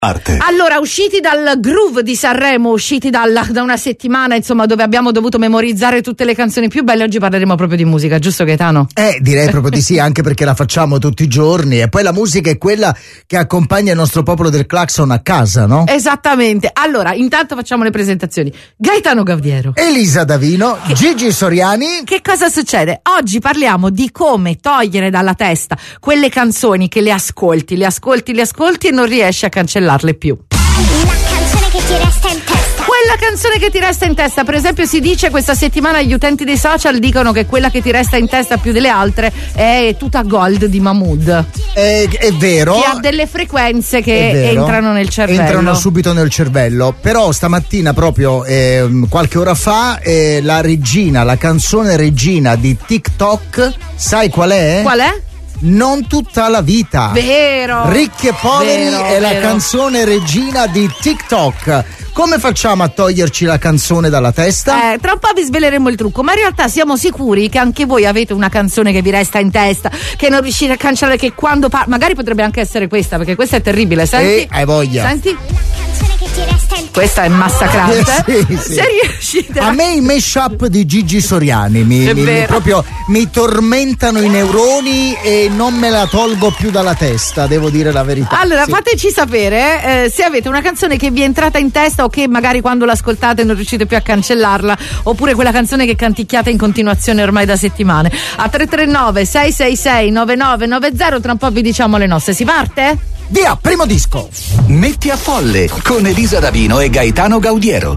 Arte. Allora, usciti dal groove di Sanremo, usciti da una settimana, insomma, dove abbiamo dovuto memorizzare tutte le canzoni più belle, oggi parleremo proprio di musica, giusto Gaetano? Direi proprio di sì, anche perché la facciamo tutti i giorni, e poi la musica è quella che accompagna il nostro popolo del clacson a casa, no? Esattamente. Allora, intanto facciamo le presentazioni. Gaetano Gaudiero, Elisa Davino, Gigi Soriani. Che cosa succede? Oggi parliamo di come togliere dalla testa quelle canzoni che le ascolti e non riesci a cancellarle più. La canzone che ti resta in testa. Quella canzone che ti resta in testa, per esempio, si dice questa settimana, gli utenti dei social dicono che quella che ti resta in testa più delle altre è Tuta Gold di Mahmood. È vero. Che ha delle frequenze che entrano nel cervello. Entrano subito nel cervello. Però stamattina, proprio qualche ora fa, la canzone regina di TikTok, sai qual è? Qual è? Non tutta la vita. Vero. Ricchi e poveri è la vero. canzone regina di TikTok. Come facciamo a toglierci la canzone dalla testa? Tra un po' vi sveleremo il trucco, ma in realtà siamo sicuri che anche voi avete una canzone che vi resta in testa, che non riuscite a cancellare, che quando magari potrebbe anche essere questa, perché questa è terribile, senti? Hai voglia. Senti? La canzone che ti resta in testa. Questa è massacrante. Sì. Se riuscite A me i mashup di Gigi Soriani mi tormentano i neuroni e non me la tolgo più dalla testa, devo dire la verità. Allora, sì. fateci sapere se avete una canzone che vi è entrata in testa o che magari quando l'ascoltate non riuscite più a cancellarla, oppure quella canzone che canticchiate in continuazione ormai da settimane. A 339 666 9990, tra un po' vi diciamo le nostre. Si parte? Via, primo disco. Metti a folle con Elisa Davino e Gaetano Gaudiero.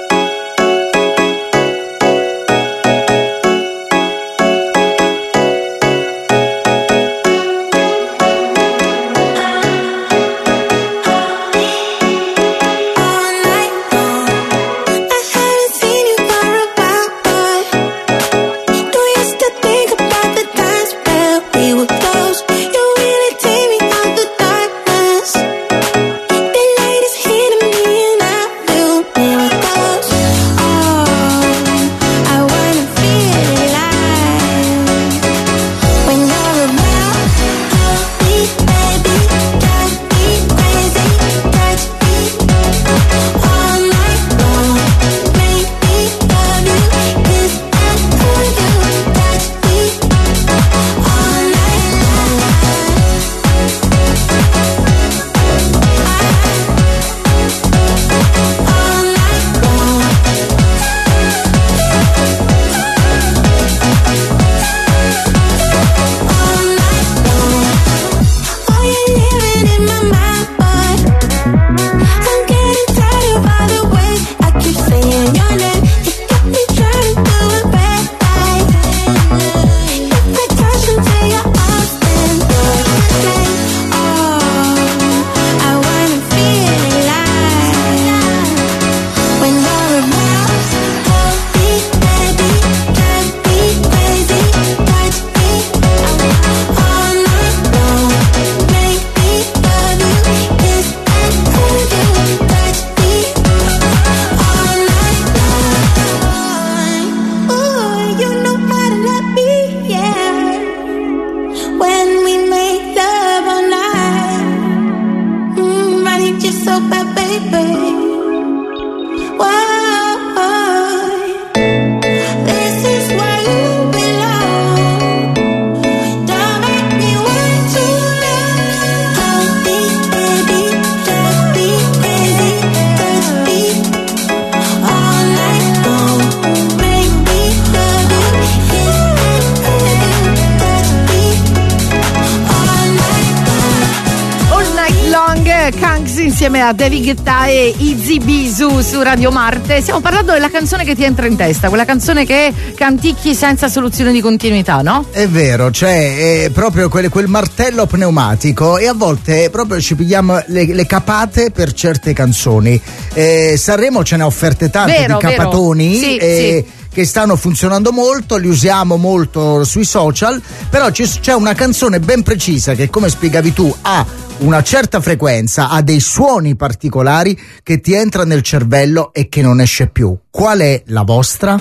Insieme a David Guetta e Izzy Bisu su Radio Marte. Stiamo parlando della canzone che ti entra in testa, quella canzone che canticchi senza soluzione di continuità, no? È vero, cioè è proprio quel martello pneumatico, e a volte proprio ci pigliamo le capate per certe canzoni. Sanremo ce ne ha offerte tante di capatoni. Sì. Che stanno funzionando molto, li usiamo molto sui social, però c'è una canzone ben precisa che, come spiegavi tu, ha una certa frequenza, ha dei suoni particolari che ti entra nel cervello e che non esce più. Qual è la vostra?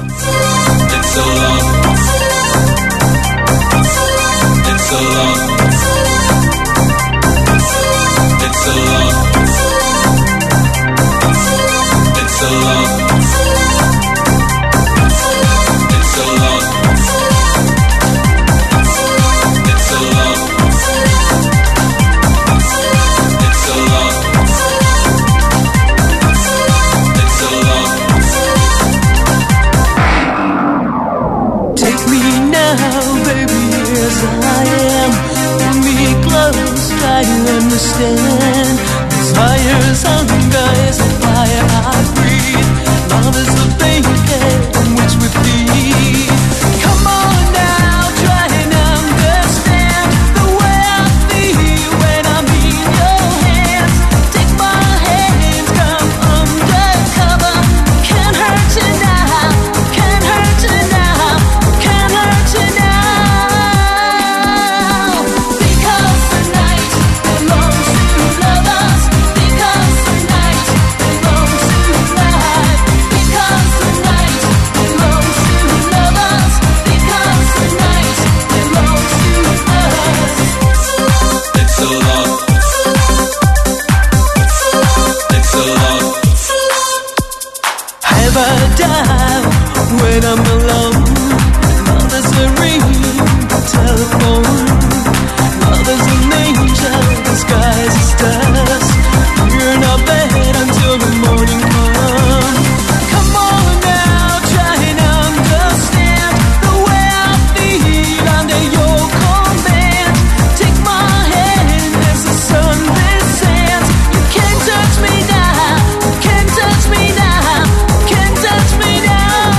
when I'm alone. Mother's a ring, telephone. Mother's an angel, the sky's a stars. You're not bed until the morning comes. Come on now, try and understand the way I feel under your command. Take my hand as the sun descends. You can't touch me now, you can't touch me now, you can't touch me now.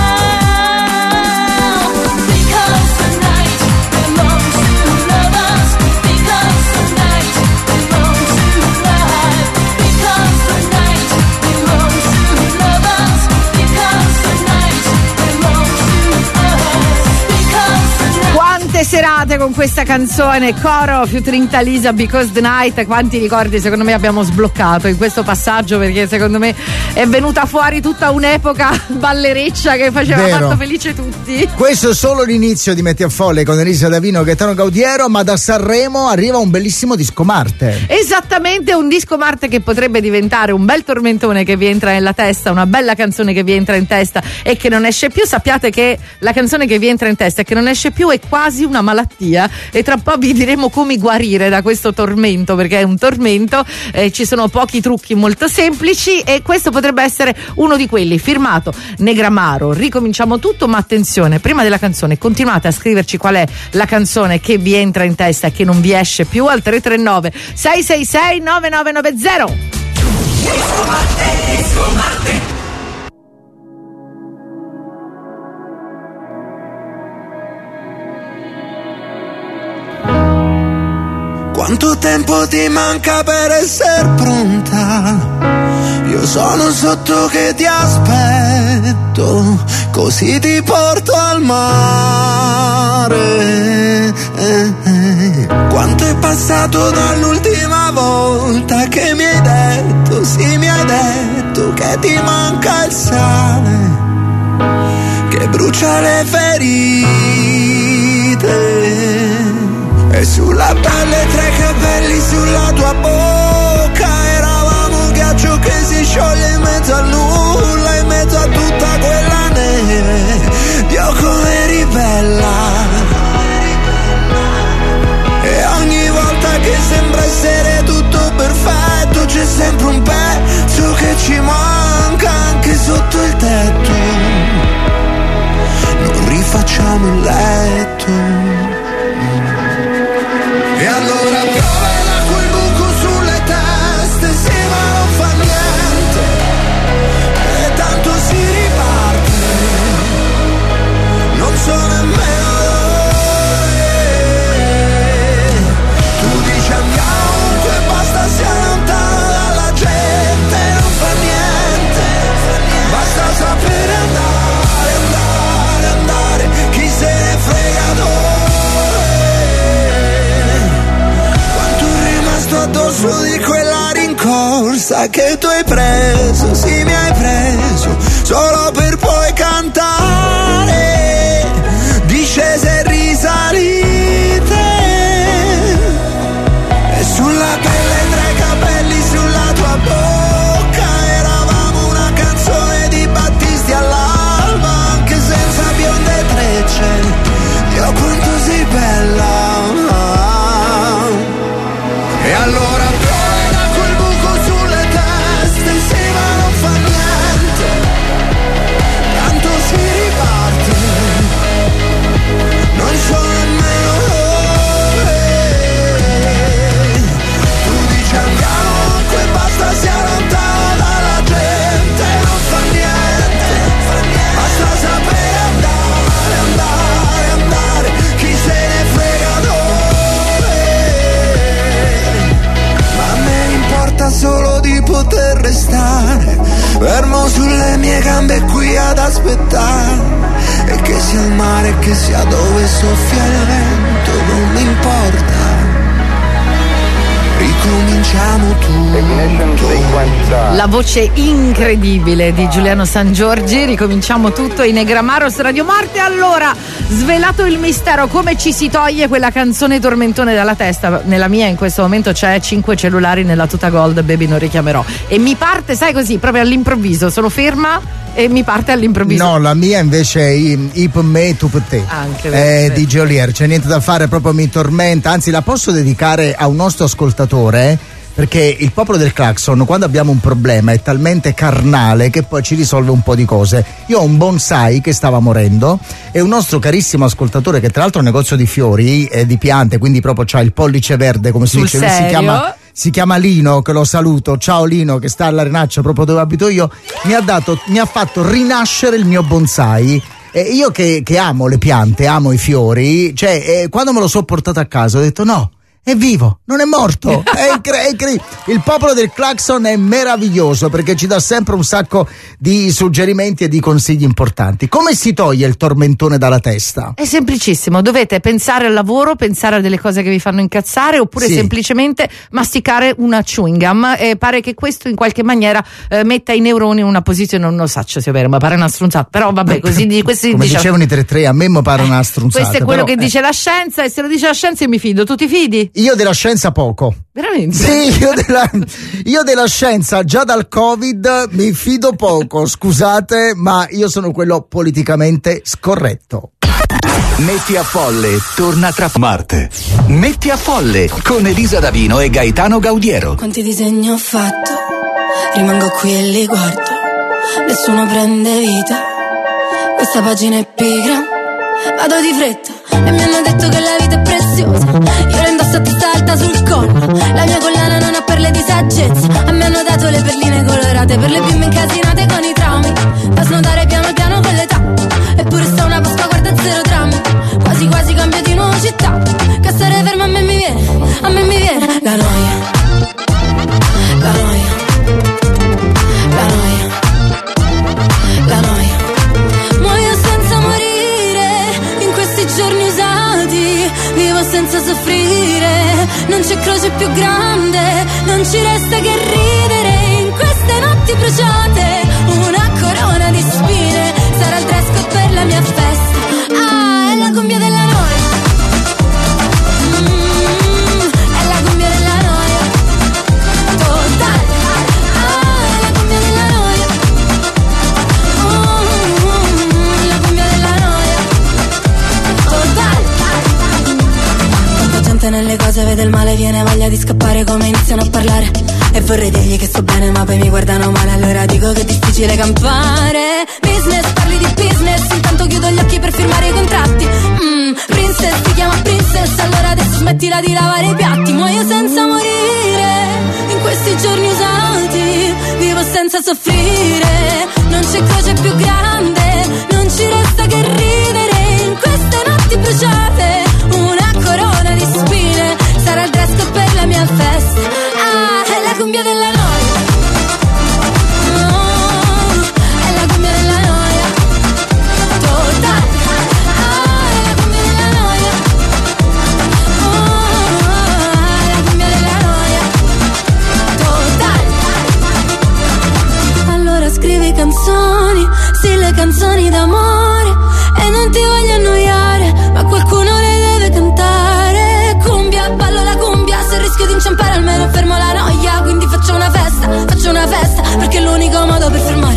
Because the night belongs to lovers. Because the night belongs to life. Because the night belongs to lovers. Because the night belongs to us. Because the night. Quante serate con questa canzone, coro featuring Talisa, Because the Night. Quanti ricordi secondo me abbiamo sbloccato in questo passaggio, perché secondo me è venuta fuori tutta un'epoca ballereccia che faceva Vero. tanto felice tutti. Questo è solo l'inizio di Metti a Folle con Elisa Davino e Gaetano Gaudiero, ma da Sanremo arriva un bellissimo disco Marte. Esattamente, un disco Marte che potrebbe diventare un bel tormentone che vi entra nella testa, una bella canzone che vi entra in testa e che non esce più. Sappiate che la canzone che vi entra in testa e che non esce più è quasi una malattia, e tra un po' vi diremo come guarire da questo tormento, perché è un tormento, ci sono pochi trucchi molto semplici e questo potrebbe essere uno di quelli. Firmato Negramaro, ricominciamo tutto, ma attenzione, prima della canzone continuate a scriverci qual è la canzone che vi entra in testa e che non vi esce più al 339 666 9990. Quanto tempo ti manca per essere pronta? Io sono sotto che ti aspetto, così ti porto al mare. Quanto è passato dall'ultima volta che mi hai detto, sì mi hai detto che ti manca il sale, che brucia le ferite. E sulla pelle tre capelli, sulla tua bocca eravamo un ghiaccio che si scioglie in mezzo al nulla, in mezzo a tutta quella neve. Dio come ribella. E ogni volta che sembra essere tutto perfetto c'è sempre un pezzo che ci manca anche sotto il tetto. Non rifacciamo il letto. E allora piove da quel buco sulle teste, sì ma non fa niente, e tanto si riparte, non so nemmeno dove. Tu dici andiamo ovunque, basta sia lontano dalla gente, non fa niente, basta sapere andare, andare, andare, chi se ne frega dove. Addosso di quella rincorsa che tu hai preso, sì mi hai preso, solo per poi cantare discese e risalite. E sulla pelle tre capelli, sulla tua bocca eravamo una canzone di Battisti all'alba, anche senza bionde trecce. Dio quanto sei bella. E allora piove da quel buco sulle teste, sì ma non fa niente, tanto si riparte, non so nemmeno dove. Tu dici andiamo ovunque, basta sia lontano dalla gente, non fa niente, basta sapere andare, andare, andare, chi se ne frega dove. Solo di poter restare fermo sulle mie gambe qui ad aspettare, e che sia il mare, che sia dove soffia il vento, non mi importa, ricominciamo tutto. La voce incredibile di Giuliano Sangiorgi. Ricominciamo tutto in Negramaros Radio Morte. Allora, svelato il mistero, come ci si toglie quella canzone tormentone dalla testa? Nella mia in questo momento c'è 5 cellulari nella tuta gold, baby non richiamerò. E mi parte, sai così, proprio all'improvviso, sono ferma e mi parte all'improvviso. No, la mia invece è I per me, tu per te. Anche di Geolier, c'è niente da fare, proprio mi tormenta, anzi la posso dedicare a un nostro ascoltatore, perché il popolo del clacson, quando abbiamo un problema, è talmente carnale che poi ci risolve un po' di cose. Io ho un bonsai che stava morendo e un nostro carissimo ascoltatore, che tra l'altro ha un negozio di fiori e di piante, quindi proprio c'ha il pollice verde, come si dice, si chiama Lino, che lo saluto. Ciao Lino, che sta all'Arenaccia, proprio dove abito io. Mi ha fatto rinascere il mio bonsai. E io che amo le piante, amo i fiori, cioè quando me lo so portato a casa ho detto no, è vivo, non è morto. Il popolo del clacson è meraviglioso perché ci dà sempre un sacco di suggerimenti e di consigli importanti. Come si toglie il tormentone dalla testa? È semplicissimo, dovete pensare al lavoro, pensare a delle cose che vi fanno incazzare, oppure semplicemente masticare una chewing gum, e pare che questo in qualche maniera metta i neuroni in una posizione, non lo so se è vero, ma pare una stronzata, però vabbè, così questo come dicevano i 3-3, a me mi pare una stronzata. Questo è quello che dice la scienza, e se lo dice la scienza io mi fido. Tu ti fidi? Io della scienza poco. Veramente? Sì, io della scienza già dal Covid mi fido poco, scusate, ma io sono quello politicamente scorretto. Metti a Folle torna tra Marte. Metti a Folle con Elisa Davino e Gaetano Gaudiero. Quanti disegni ho fatto, rimango qui e li guardo, nessuno prende vita, questa pagina è pigra, vado di fretta e mi hanno detto che la vita è preziosa, io la indosso a testa alta sul collo, la mia collana non ha perle di saggezza, a me hanno dato le perline colorate per le bimbe incasinate con i traumi, da snodare piano piano con l'età, eppure sta una Pasqua, guarda zero drammi, quasi quasi cambio di nuova città, che stare fermo a me mi viene la noia, la noia, la noia, la noia, muoio senza morire in questi giorni usati, vivo senza soffrire, non c'è croce più grande, non ci resta che ridere in queste notti bruciate, una corona di spine, sarà il dress code per la mia festa, è la cumbia della noia, è la cumbia della noia, totale, è la cumbia della noia, la cumbia della noia, totale. Tanta gente nelle cose vede il male, viene voglia di scappare come iniziano a parlare, e vorrei dirgli che sto bene ma poi mi guardano male, allora dico che è difficile campare. Business, parli di business, intanto chiudo gli occhi per firmare i contratti. Princess, ti chiama princess, allora adesso smettila di lavare i piatti, muoio senza morire in questi giorni usati, vivo senza soffrire, non c'è croce più grande, non ci resta che ridere in queste notti bruciate, una corona di spine, sarà il dress code per la mia festa, è la cumbia della noia, è la cumbia della noia, totale, è la cumbia della noia, è la cumbia della noia, totale. Allora scrivi canzoni, sì, le canzoni d'amore, e non ti voglio annoiare, ma qualcuno le deve cantare. Cumbia, ballo la cumbia, se rischio di inciampare almeno fermo la noia, quindi faccio una festa, perché è l'unico modo per fermare,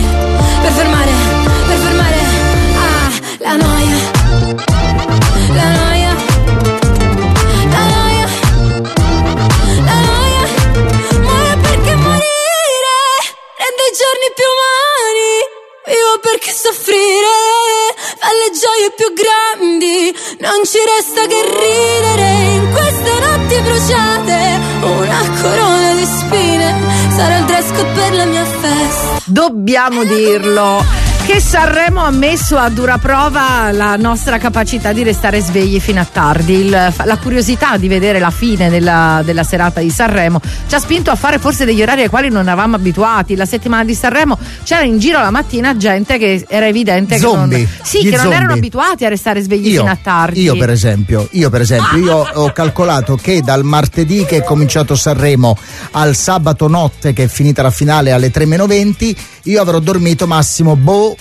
la noia, la noia, la noia, la noia, muore perché morire rende i giorni più umani, vivo perché soffrire fa le gioie più grandi, non ci resta che ridere in queste notti bruciate, una corona di spine, sarà il dress code per la mia festa. Dobbiamo dirlo, Che Sanremo ha messo a dura prova la nostra capacità di restare svegli fino a tardi. La curiosità di vedere la fine della serata di Sanremo ci ha spinto a fare forse degli orari ai quali non eravamo abituati. La settimana di Sanremo c'era in giro la mattina gente che era evidente zombie, che non erano abituati a restare svegli fino a tardi. Io per esempio io ho calcolato che dal martedì che è cominciato Sanremo al sabato notte che è finita la finale alle 3:20 io avrò dormito massimo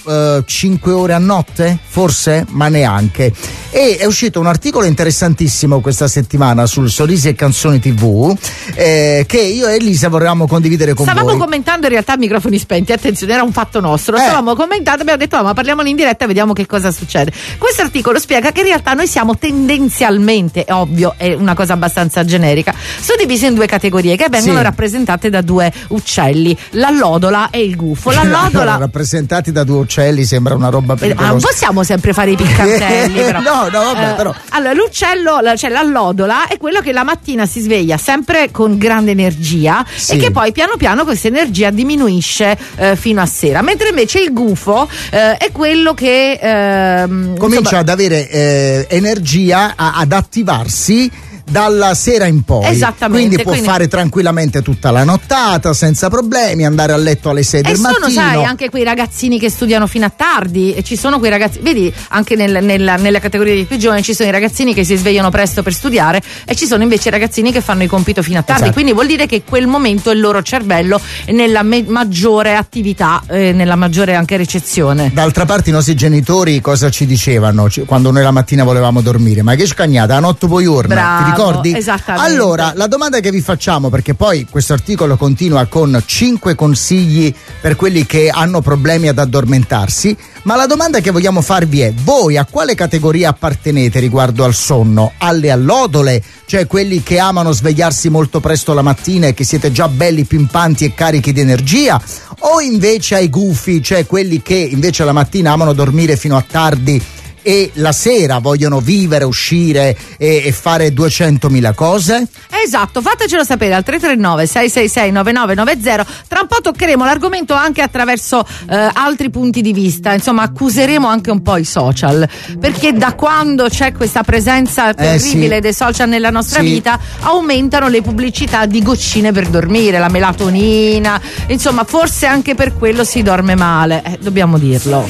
5 ore a notte, forse, ma neanche. E è uscito un articolo interessantissimo questa settimana sul Sorrisi e Canzoni TV che io e Elisa volevamo condividere con voi. Stavamo commentando in realtà a microfoni spenti, attenzione, era un fatto nostro. Stavamo commentando, abbiamo detto ma parliamone in diretta e vediamo che cosa succede. Questo articolo spiega che in realtà noi siamo tendenzialmente, è ovvio, è una cosa abbastanza generica, suddivisi in due categorie che vengono rappresentate da due uccelli, l'allodola e il gufo. L'allodola rappresentati da due uccelli sembra una roba pericolosa. Non possiamo sempre fare i piccantelli però. No, vabbè, però. Allora, l'uccello, cioè l'allodola, è quello che la mattina si sveglia sempre con grande energia e che poi piano piano questa energia diminuisce fino a sera. Mentre invece il gufo è quello che comincia ad avere energia ad attivarsi dalla sera in poi. Esattamente. Quindi può fare tranquillamente tutta la nottata senza problemi, andare a letto alle 6 del mattino. E sono, sai, anche quei ragazzini che studiano fino a tardi, e ci sono quei ragazzi, vedi, anche nelle categorie dei più giovani ci sono i ragazzini che si svegliano presto per studiare e ci sono invece i ragazzini che fanno i compiti fino a tardi. Esatto. Quindi vuol dire che quel momento il loro cervello è nella maggiore attività, nella maggiore anche ricezione. D'altra parte i nostri genitori cosa ci dicevano quando noi la mattina volevamo dormire? Ma che scagnata, a notte poi urna. Bravo. Ricordi? Esattamente. Allora, la domanda che vi facciamo, perché poi questo articolo continua con 5 consigli per quelli che hanno problemi ad addormentarsi, ma la domanda che vogliamo farvi è: voi a quale categoria appartenete riguardo al sonno? Alle allodole, cioè quelli che amano svegliarsi molto presto la mattina e che siete già belli pimpanti e carichi di energia, o invece ai gufi, cioè quelli che invece la mattina amano dormire fino a tardi e la sera vogliono vivere, uscire e fare 200.000 cose? Esatto, fatecelo sapere al 339 666 9990. Tra un po' toccheremo l'argomento anche attraverso altri punti di vista, insomma accuseremo anche un po' i social, perché da quando c'è questa presenza terribile dei social nella nostra vita aumentano le pubblicità di goccine per dormire, la melatonina, insomma forse anche per quello si dorme male, dobbiamo dirlo.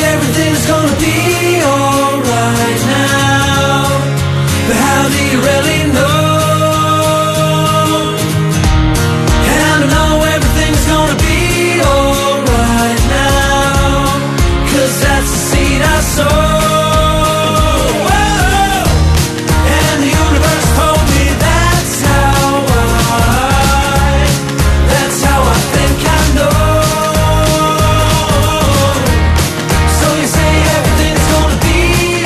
Right now, but how do you really know? And I know everything's gonna be alright now, 'cause that's the seed I sow. And the universe told me that's how I think I know. So you say everything's gonna be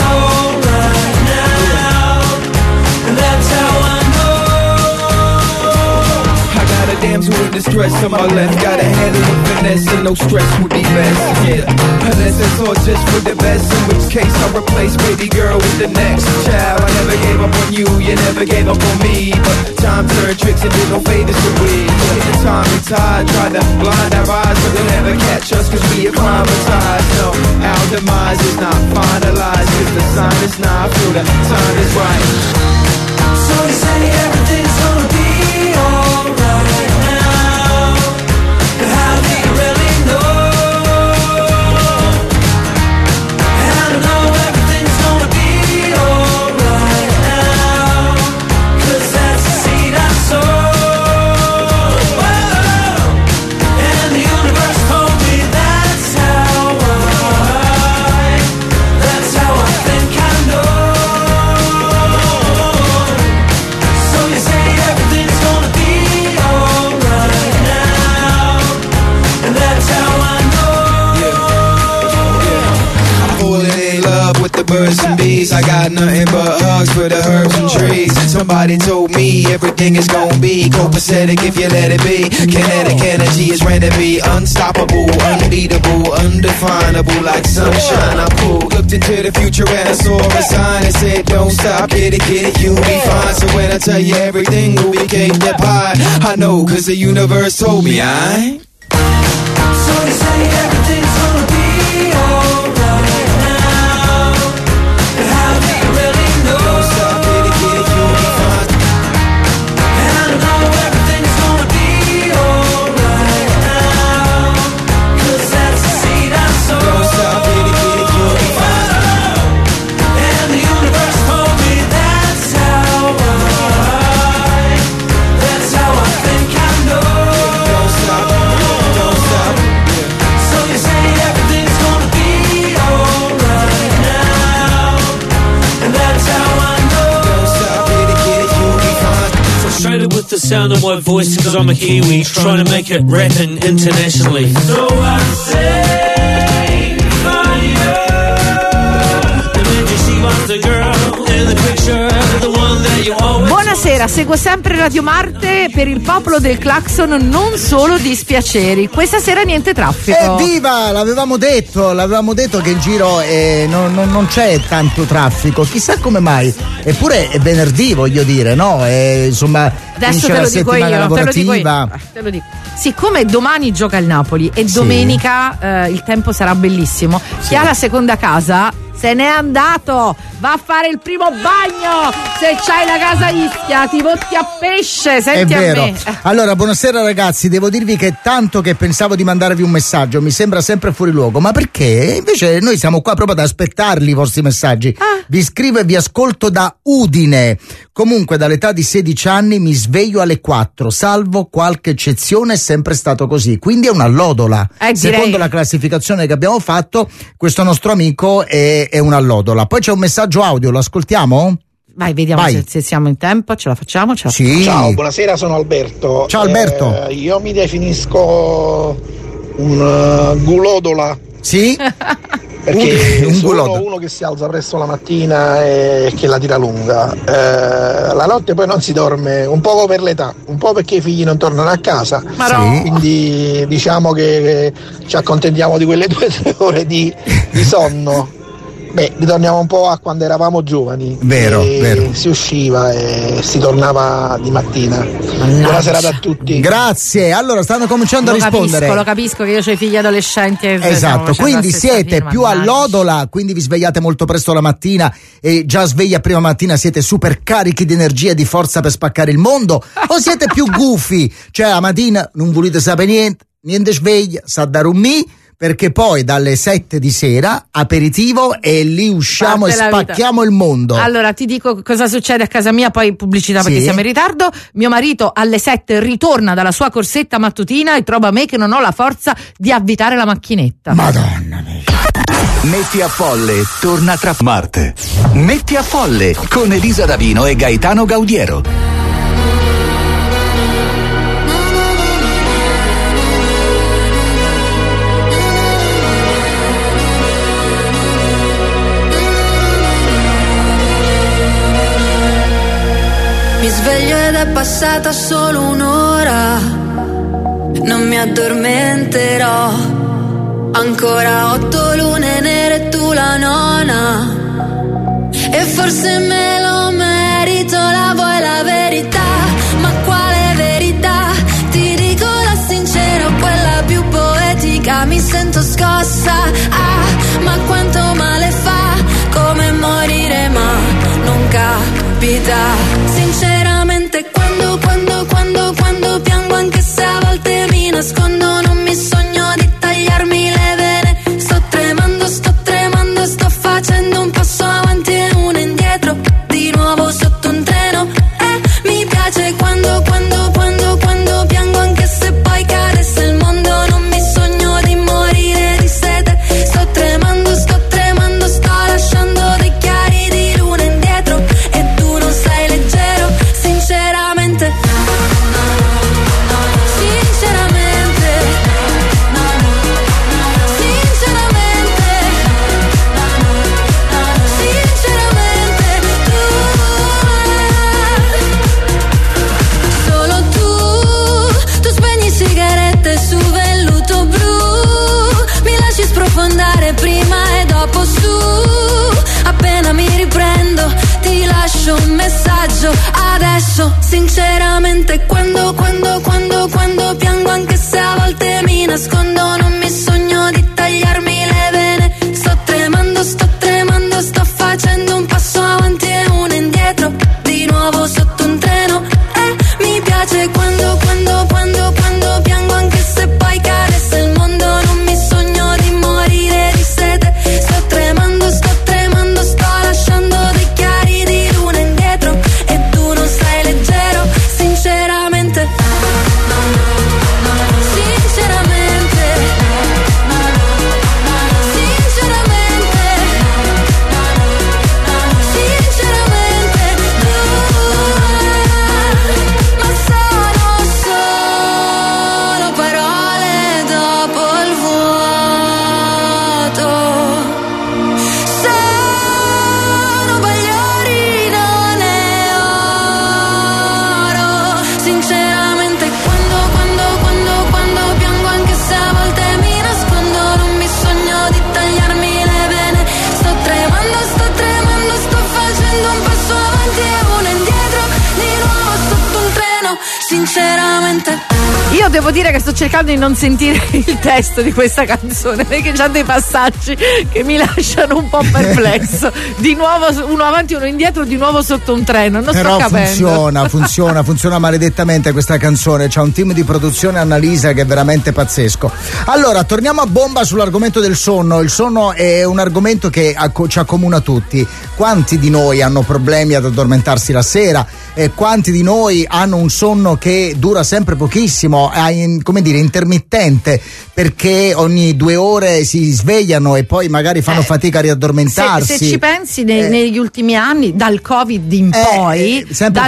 damsel in distress on my left, gotta handle the finesse and no stress would be best. Yeah, unless it's all just for the best, in which case I'll replace baby girl with the next child. I never gave up on you, you never gave up on me, but time turned tricks and did no favors to we. The time and tide tried to blind our eyes, but they'll never catch us 'cause we acclimatized. No, our demise is not finalized, 'cause the sign is not, I feel the time is right. So you say everything's gonna be alright. Birds and bees, I got nothing but hugs for the herbs and trees. Somebody told me everything is gonna be copacetic if you let it be. Kinetic energy is ready to be unstoppable, unbeatable, undefinable, like sunshine. I'm cool. Looked into the future and I saw a sign that said, don't stop, get it, you'll be fine. So when I tell you everything will be cake that pie, I know 'cause the universe told me I. So you say everything's gonna be alright. sound of my voice because I'm a Kiwi, trying to make it rapping internationally. So I say for you, the minute she was the girl in the picture, the one that you always. Buonasera, seguo sempre Radio Marte. Per il popolo del Clacson non solo dispiaceri. Questa sera niente traffico. Evviva! L'avevamo detto che in giro non c'è tanto traffico. Chissà come mai. Eppure è venerdì, voglio dire, no? Insomma, adesso te lo dico io. Te lo dico. Siccome domani gioca il Napoli e domenica il tempo sarà bellissimo, chi ha la seconda casa se n'è andato, va a fare il primo bagno. Se c'hai la casa Ischia ti votti a pesce, senti, è vero. A me. Allora, buonasera ragazzi, devo dirvi che tanto che pensavo di mandarvi un messaggio mi sembra sempre fuori luogo, ma perché? Invece noi siamo qua proprio ad aspettarli i vostri messaggi. Vi scrivo e vi ascolto da Udine. Comunque dall'età di 16 anni mi sveglio alle 4, salvo qualche eccezione, è sempre stato così, quindi è una lodola. Secondo la classificazione che abbiamo fatto, questo nostro amico è una lodola. Poi c'è un messaggio audio, lo ascoltiamo? Vai, vediamo se siamo in tempo, ce la facciamo? Sì. Ciao, buonasera, sono Alberto. Ciao Alberto. Io mi definisco un gulodola. Sì? Perché sono uno che si alza presto la mattina e che la tira lunga. La notte poi non si dorme, un po' per l'età, un po' perché i figli non tornano a casa. Quindi diciamo che ci accontentiamo di quelle 2 o 3 ore di sonno. Beh, ritorniamo un po' a quando eravamo giovani. Vero. Si usciva e si tornava di mattina. Buona serata a tutti. Grazie. Allora, stanno cominciando a rispondere. Lo capisco che io ho i figli adolescenti. Esatto, quindi siete più allodola, quindi vi svegliate molto presto la mattina e già svegli a prima mattina siete super carichi di energia e di forza per spaccare il mondo, o siete più gufi, cioè la mattina non volete sapere niente sveglia, sa dare un mi, perché poi dalle 7 di sera aperitivo e lì usciamo e spacchiamo il mondo. Allora ti dico cosa succede a casa mia, poi pubblicità perché siamo in ritardo. Mio marito alle 7 ritorna dalla sua corsetta mattutina e trova me che non ho la forza di avvitare la macchinetta. Madonna mia. Metti a Folle torna tra Marte. Metti a Folle con Elisa Davino e Gaetano Gaudiero. Mi sveglio ed è passata solo un'ora, non mi addormenterò. Ancora 8 lune nere e tu la nona, e forse me lo merito, la vuoi la verità? Ma quale verità? Ti dico la sincera, quella più poetica, mi sento scossa. Ma quanto male fa, come morire ma non capita. Sinceramente quando piango, anche se a volte mi nascondo, non mi sogno di tagliarmi le vene. Sto tremando, sto facendo un passo avanti e uno indietro, di nuovo sotto un treno. Mi piace quando piango, anche se poi cadesse il mondo, non mi sogno di morire di sete. Sto tremando, sto lasciando dei chiari di luna indietro e tu non sei leggero. Sinceramente solo tu spegni sigarette su velluto blu, mi lasci sprofondare prima e dopo su. Appena mi riprendo ti lascio un messaggio adesso. Sinceramente quando piango, anche se a volte mi nascondo, non mi sogno di tagliarmi le vene. Sto tremando, sto facendo un passo avanti e uno indietro, di nuovo sotto un treno. Mi piace quando piango, anche se poi cadesse il mondo, non mi sogno di morire di sete. Sto tremando, sto lasciando dei chiari di luna indietro e tu non sei leggero. Sinceramente Io devo dire che sto cercando di non sentire il testo di questa canzone, perché c'ha dei passaggi che mi lasciano un po' perplesso. Di nuovo uno avanti uno indietro, di nuovo sotto un treno, non però sto capendo. funziona maledettamente questa canzone. C'ha un team di produzione, Annalisa, che è veramente pazzesco. Allora, torniamo a bomba sull'argomento del sonno. Il sonno è un argomento che ci accomuna tutti. Quanti di noi hanno problemi ad addormentarsi la sera? Quanti di noi hanno un sonno che dura sempre pochissimo, come dire, intermittente, perché ogni 2 ore si svegliano e poi magari fanno fatica a riaddormentarsi. Se ci pensi, negli ultimi anni, dal Covid in poi,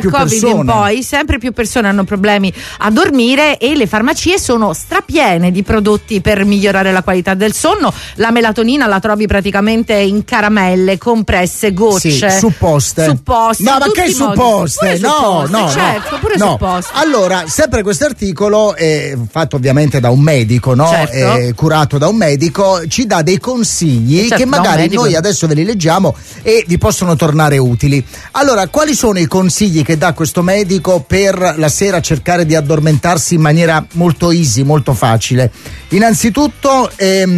sempre più persone hanno problemi a dormire, e le farmacie sono strapiene di prodotti per migliorare la qualità del sonno. La melatonina la trovi praticamente in caramelle, compresse, gocce, sì, supposte. No, ma che supposte? No, certo, pure no. supposte. Allora, sempre questo articolo, fatto ovviamente da un medico, no? Certo. Curato da un medico, ci dà dei consigli, certo, che magari noi adesso ve li leggiamo e vi possono tornare utili. Allora, quali sono i consigli che dà questo medico per la sera cercare di addormentarsi in maniera molto easy, molto facile? Innanzitutto,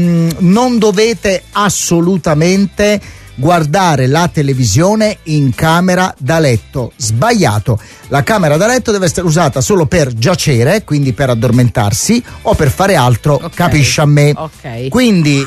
non dovete assolutamente guardare la televisione in camera da letto. Sbagliato. La camera da letto deve essere usata solo per giacere, quindi per addormentarsi, o per fare altro, capisci a me. Quindi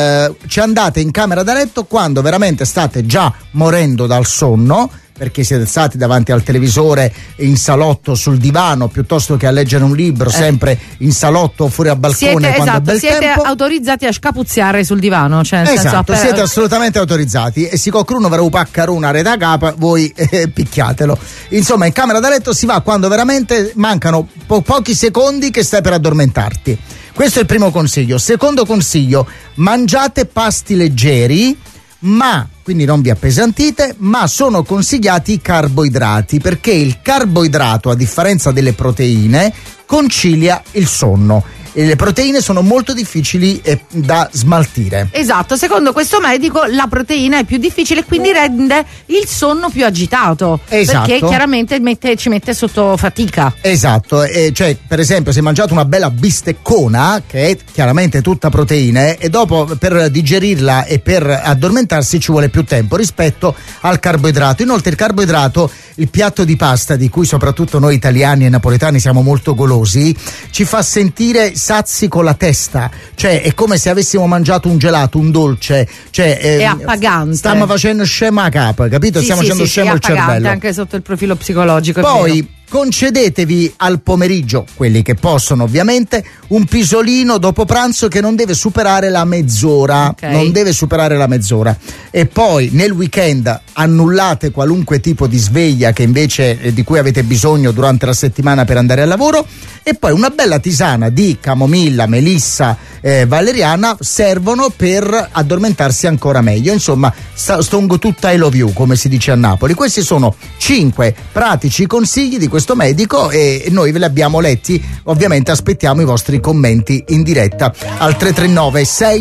ci andate in camera da letto quando veramente state già morendo dal sonno, perché siete stati davanti al televisore, in salotto, sul divano, piuttosto che a leggere un libro, sempre in salotto o fuori al balcone quando è bel siete tempo. autorizzati a scapuzziare sul divano, cioè nel esatto, senso, siete assolutamente autorizzati, e si cocruno per un paccaruna reda capa, voi picchiatelo. Insomma, in camera da letto si va quando veramente mancano pochi secondi che stai per addormentarti. Questo è il primo consiglio. Secondo consiglio: mangiate pasti leggeri, ma quindi non vi appesantite, ma sono consigliati i carboidrati, perché il carboidrato, a differenza delle proteine, concilia il sonno. E le proteine sono molto difficili da smaltire. Esatto, secondo questo medico la proteina è più difficile, quindi rende il sonno più agitato. Esatto. Perché chiaramente ci mette sotto fatica. Esatto, cioè per esempio se mangiate una bella bisteccona, che è chiaramente tutta proteine, e dopo per digerirla e per addormentarsi ci vuole più tempo rispetto al carboidrato. Inoltre il carboidrato, il piatto di pasta di cui soprattutto noi italiani e napoletani siamo molto golosi, ci fa sentire sazi con la testa, cioè è come se avessimo mangiato un gelato, un dolce, cioè è appagante. Stiamo facendo scema a capo, capito? Stiamo facendo scemo il cervello, anche sotto il profilo psicologico. Poi concedetevi al pomeriggio, quelli che possono ovviamente, un pisolino dopo pranzo che non deve superare la mezz'ora, non deve superare la mezz'ora. E poi nel weekend annullate qualunque tipo di sveglia che invece di cui avete bisogno durante la settimana per andare al lavoro, e poi una bella tisana di camomilla, melissa, valeriana servono per addormentarsi ancora meglio. Insomma, stongo tutta I love you, come si dice a Napoli. Questi sono 5 pratici consigli di questo medico e noi ve li abbiamo letti. Ovviamente aspettiamo i vostri commenti in diretta al 339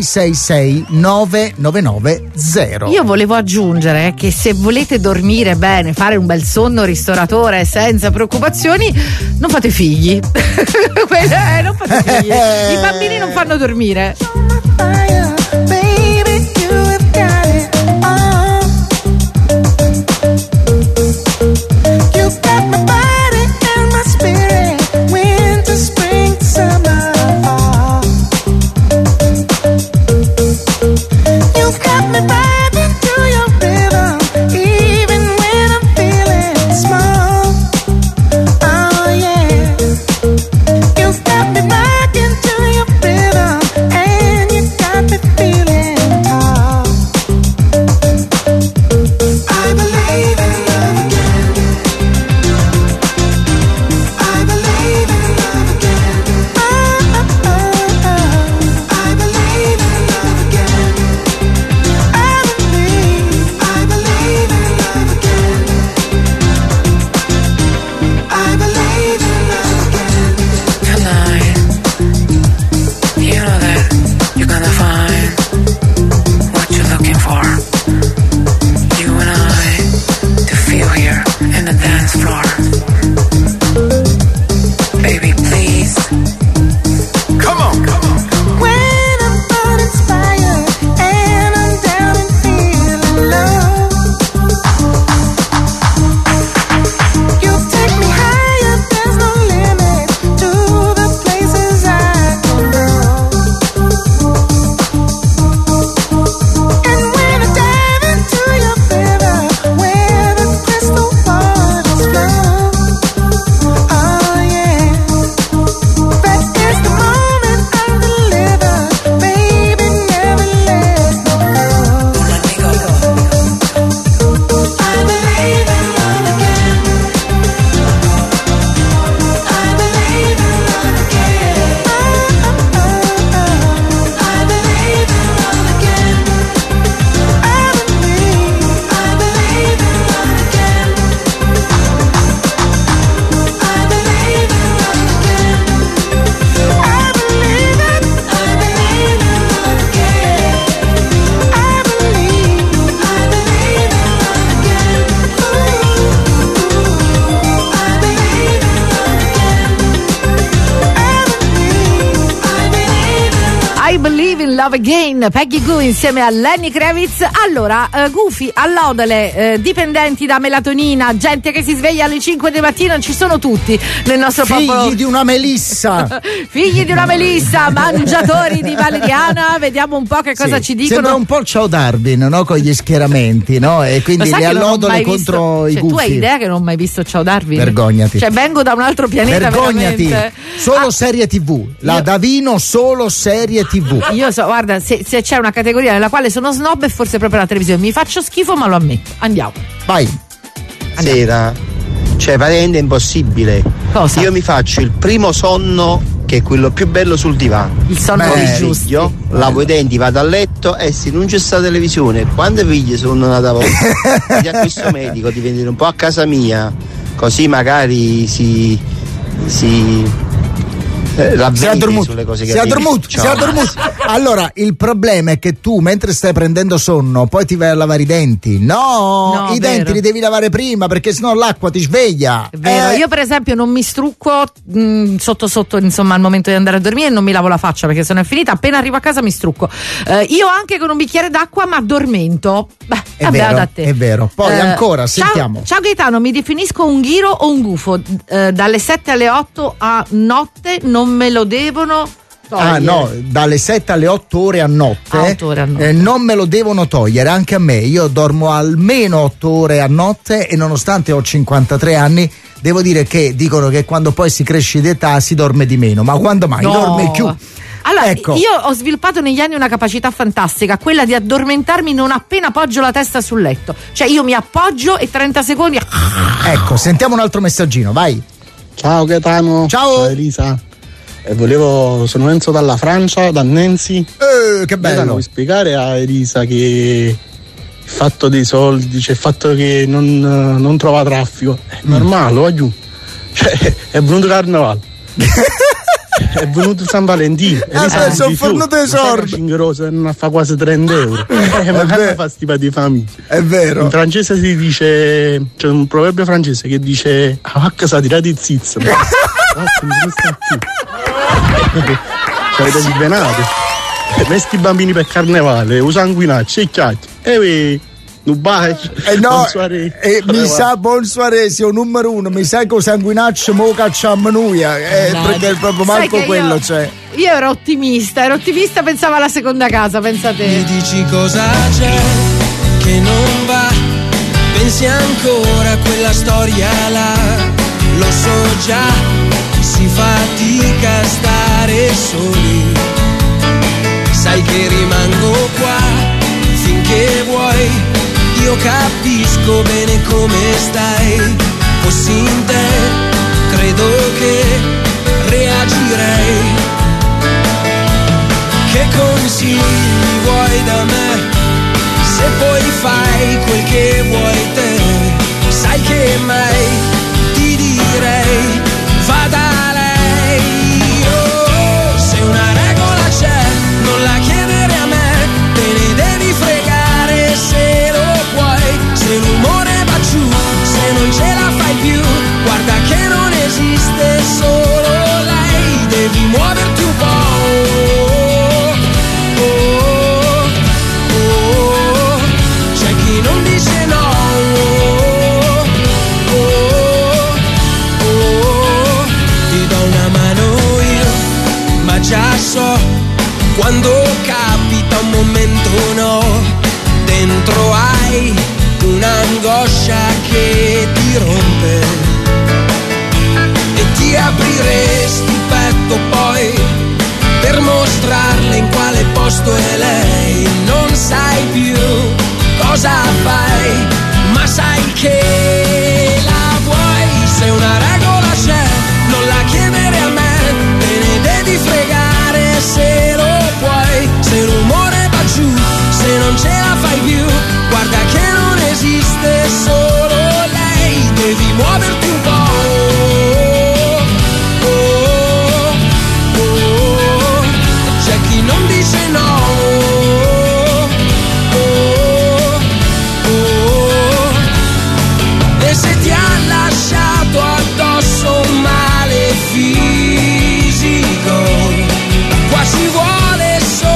666 9990. Io volevo aggiungere che se volete dormire bene, fare un bel sonno ristoratore senza preoccupazioni, non fate figli. Non fate figli. I bambini non fanno dormire. Feeling I Believe in Love Again, Peggy Goo insieme a Lenny Kravitz. Allora, Gufi, allodale, dipendenti da melatonina, gente che si sveglia alle 5 di mattina, ci sono tutti nel nostro popolo. Figli di una melissa. Figli di una melissa, mangiatori di valeriana, vediamo un po' che cosa ci dicono. Sembra un po' il Ciao Darwin, no? Con gli schieramenti, no? E quindi le allodole contro i gufi. Tu hai idea che non ho mai visto Ciao Darwin? Vergognati. Cioè vengo da un altro pianeta. Vergognati. Veramente. Solo serie TV. La Davino solo serie TV. Io so, guarda, se c'è una categoria nella quale sono snob è forse proprio la televisione. Mi faccio schifo ma lo ammetto. Andiamo. Vai. Sera. Cioè praticamente è impossibile. Cosa? Io mi faccio il primo sonno, che è quello più bello, sul divano. Il sonno Poi dei mi giusti. sveglio, lavo i denti, vado a letto e se non c'è stata televisione, quando figli sono nata volta, a questo medico di venire un po' a casa mia, così magari si sulle cose che si è addormuto. Allora il problema è che tu mentre stai prendendo sonno poi ti vai a lavare i denti. No, i denti li devi lavare prima perché sennò l'acqua ti sveglia. È vero, io per esempio non mi strucco sotto insomma al momento di andare a dormire e non mi lavo la faccia perché se no è finita, appena arrivo a casa mi strucco. Io anche con un bicchiere d'acqua ma addormento. Beh, è vero, da te. è vero. Poi ancora sentiamo. Ciao Gaetano, mi definisco un ghiro o un gufo? Dalle 7 alle 8 a notte non me lo devono togliere. Ah no, dalle 7 alle 8 ore a notte, 8 ore a notte. Non me lo devono togliere, anche a me. Io dormo almeno 8 ore a notte e nonostante ho 53 anni devo dire che dicono che quando poi si cresce di età si dorme di meno, ma quando mai? Dorme più. Allora, ecco. Io ho sviluppato negli anni una capacità fantastica, quella di addormentarmi non appena appoggio la testa sul letto. Cioè io mi appoggio e 30 secondi. Ecco, sentiamo un altro messaggino, vai. Ciao Gaetano. Ciao Elisa. Sono Enzo dalla Francia, da Nancy. Che bello. Devo spiegare a Elisa che il fatto dei soldi, cioè il fatto che non trova traffico, è normale, voglio. Cioè, è venuto Carnevale. È venuto San Valentino. Sono fornuto i soldi. 5 rose non fa quasi 30 euro. Ma fa stipa di famiglia. È vero. In francese si dice, c'è un proverbio francese che dice a vacca sa tirare il zizzo. Ci avete svenato. Vesti i bambini per carnevale, usanguinacci e chiacchi. Un bacio. Mi sa bonsoiré, sia numero uno, mi sa che un sanguinaccio mo cacciamo noi, perché proprio manco quello c'è. Io ero ottimista, pensavo alla seconda casa, pensa te. Mi dici cosa c'è che non va, pensi ancora a quella storia là, lo so già, si fatica a stare soli, sai che rimango qua finché vuoi. Io capisco bene come stai, fossi in te, credo che reagirei. Che consigli vuoi da me, se poi fai quel che vuoi te, sai che mai ti direi, va da lei. Oh, se una regola c'è, non la chiedere a me, te ne devi fregare se lo se l'umore va giù, se non ce la fai più, guarda che non esiste solo lei, devi muoverti un po'. C'è chi non dice no. Ti do una mano io, ma già so quando capita un momento no, dentro hai un'angoscia che ti rompe e ti apriresti petto poi per mostrarle in quale posto è lei. Non sai più cosa fai, ma sai che la vuoi. Se una regola c'è, non la chiedere a me, te ne devi fregare se lo puoi. Se l'umore va giù, se non ce la fai più, guarda che non esiste solo lei, devi muoverti un po'. C'è chi non dice no. E se ti ha lasciato addosso un male fisico, qua ci vuole solo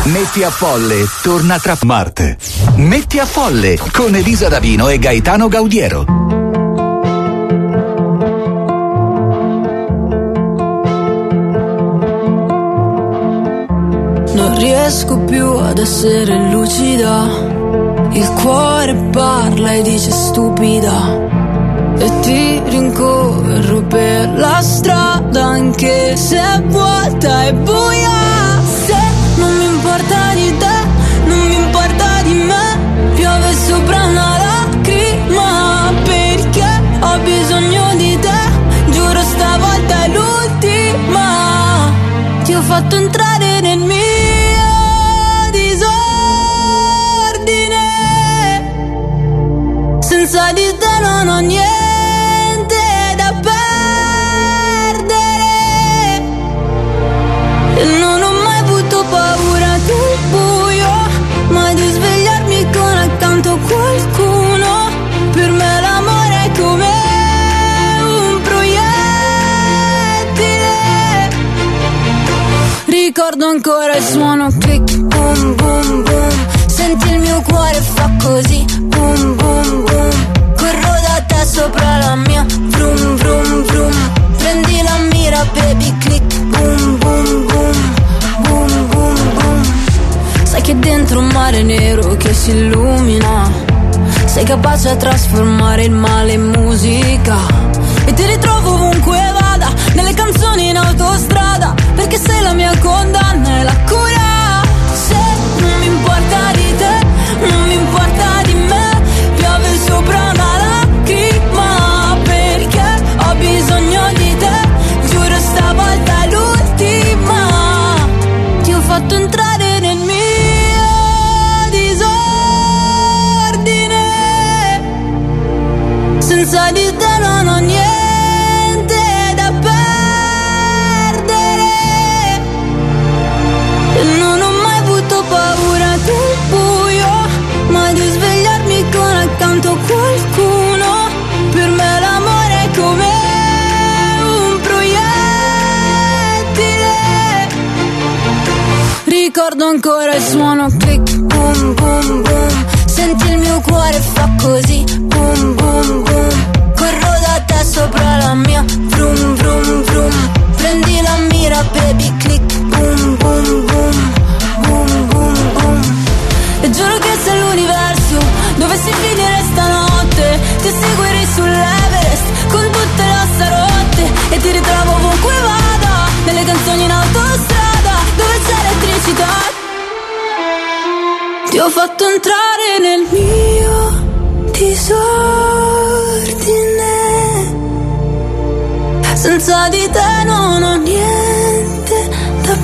Metti a Folle torna tra Marte. Metti a Folle con Elisa Davino e Gaetano Gaudiero. Non riesco più ad essere lucida, il cuore parla e dice stupida, e ti rincorro per la strada anche se è vuota e buia. Se non mi importa di te, non mi importa di me, piove sopra una lacrima, perché ho bisogno di te, giuro stavolta è l'ultima. Ti ho fatto entrare nel mio senza di te non ho niente da perdere e non ho mai avuto paura del buio, mai di svegliarmi con accanto qualcuno. Per me l'amore è come un proiettile. Ricordo ancora il suono click boom boom boom, senti il mio cuore fa così boom boom boom, corro da te sopra la mia vroom vroom vroom, prendi la mira baby click boom boom boom boom boom boom. Sai che dentro un mare nero che si illumina, sei capace a trasformare il male in musica, e ti ritrovo ovunque vada, nelle canzoni in autostrada, perché sei la mia condanna e la cura. Se non mi importa di te, non mi importa di me, piove sopra una lacrima, perché ho bisogno di te, giuro stavolta è l'ultima. Ti ho fatto entrare nel mio disordine, senza di te non ho niente da perdere e non ho mai avuto paura del buio, mai di svegliarmi con accanto qualcuno. Per me l'amore è come un proiettile. Ricordo ancora il suono click boom boom boom, senti il mio cuore fa così boom boom boom, corro da te sopra la mia vroom vroom vroom, prendi la mira baby click boom boom boom boom boom boom. E giuro che se l'universo dovessi finire stanotte, ti seguirei sull'Everest con tutte le ossa rotte, e ti ritrovo ovunque vada, nelle canzoni in autostrada, dove c'è elettricità. Ti ho fatto entrare nel mio disordine, senza di te non ho niente da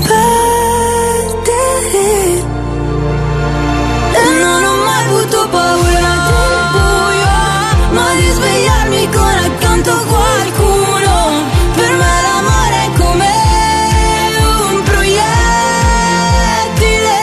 perdere e non ho mai avuto paura del buio, ma di svegliarmi con accanto qualcuno. Per me l'amore è come un proiettile.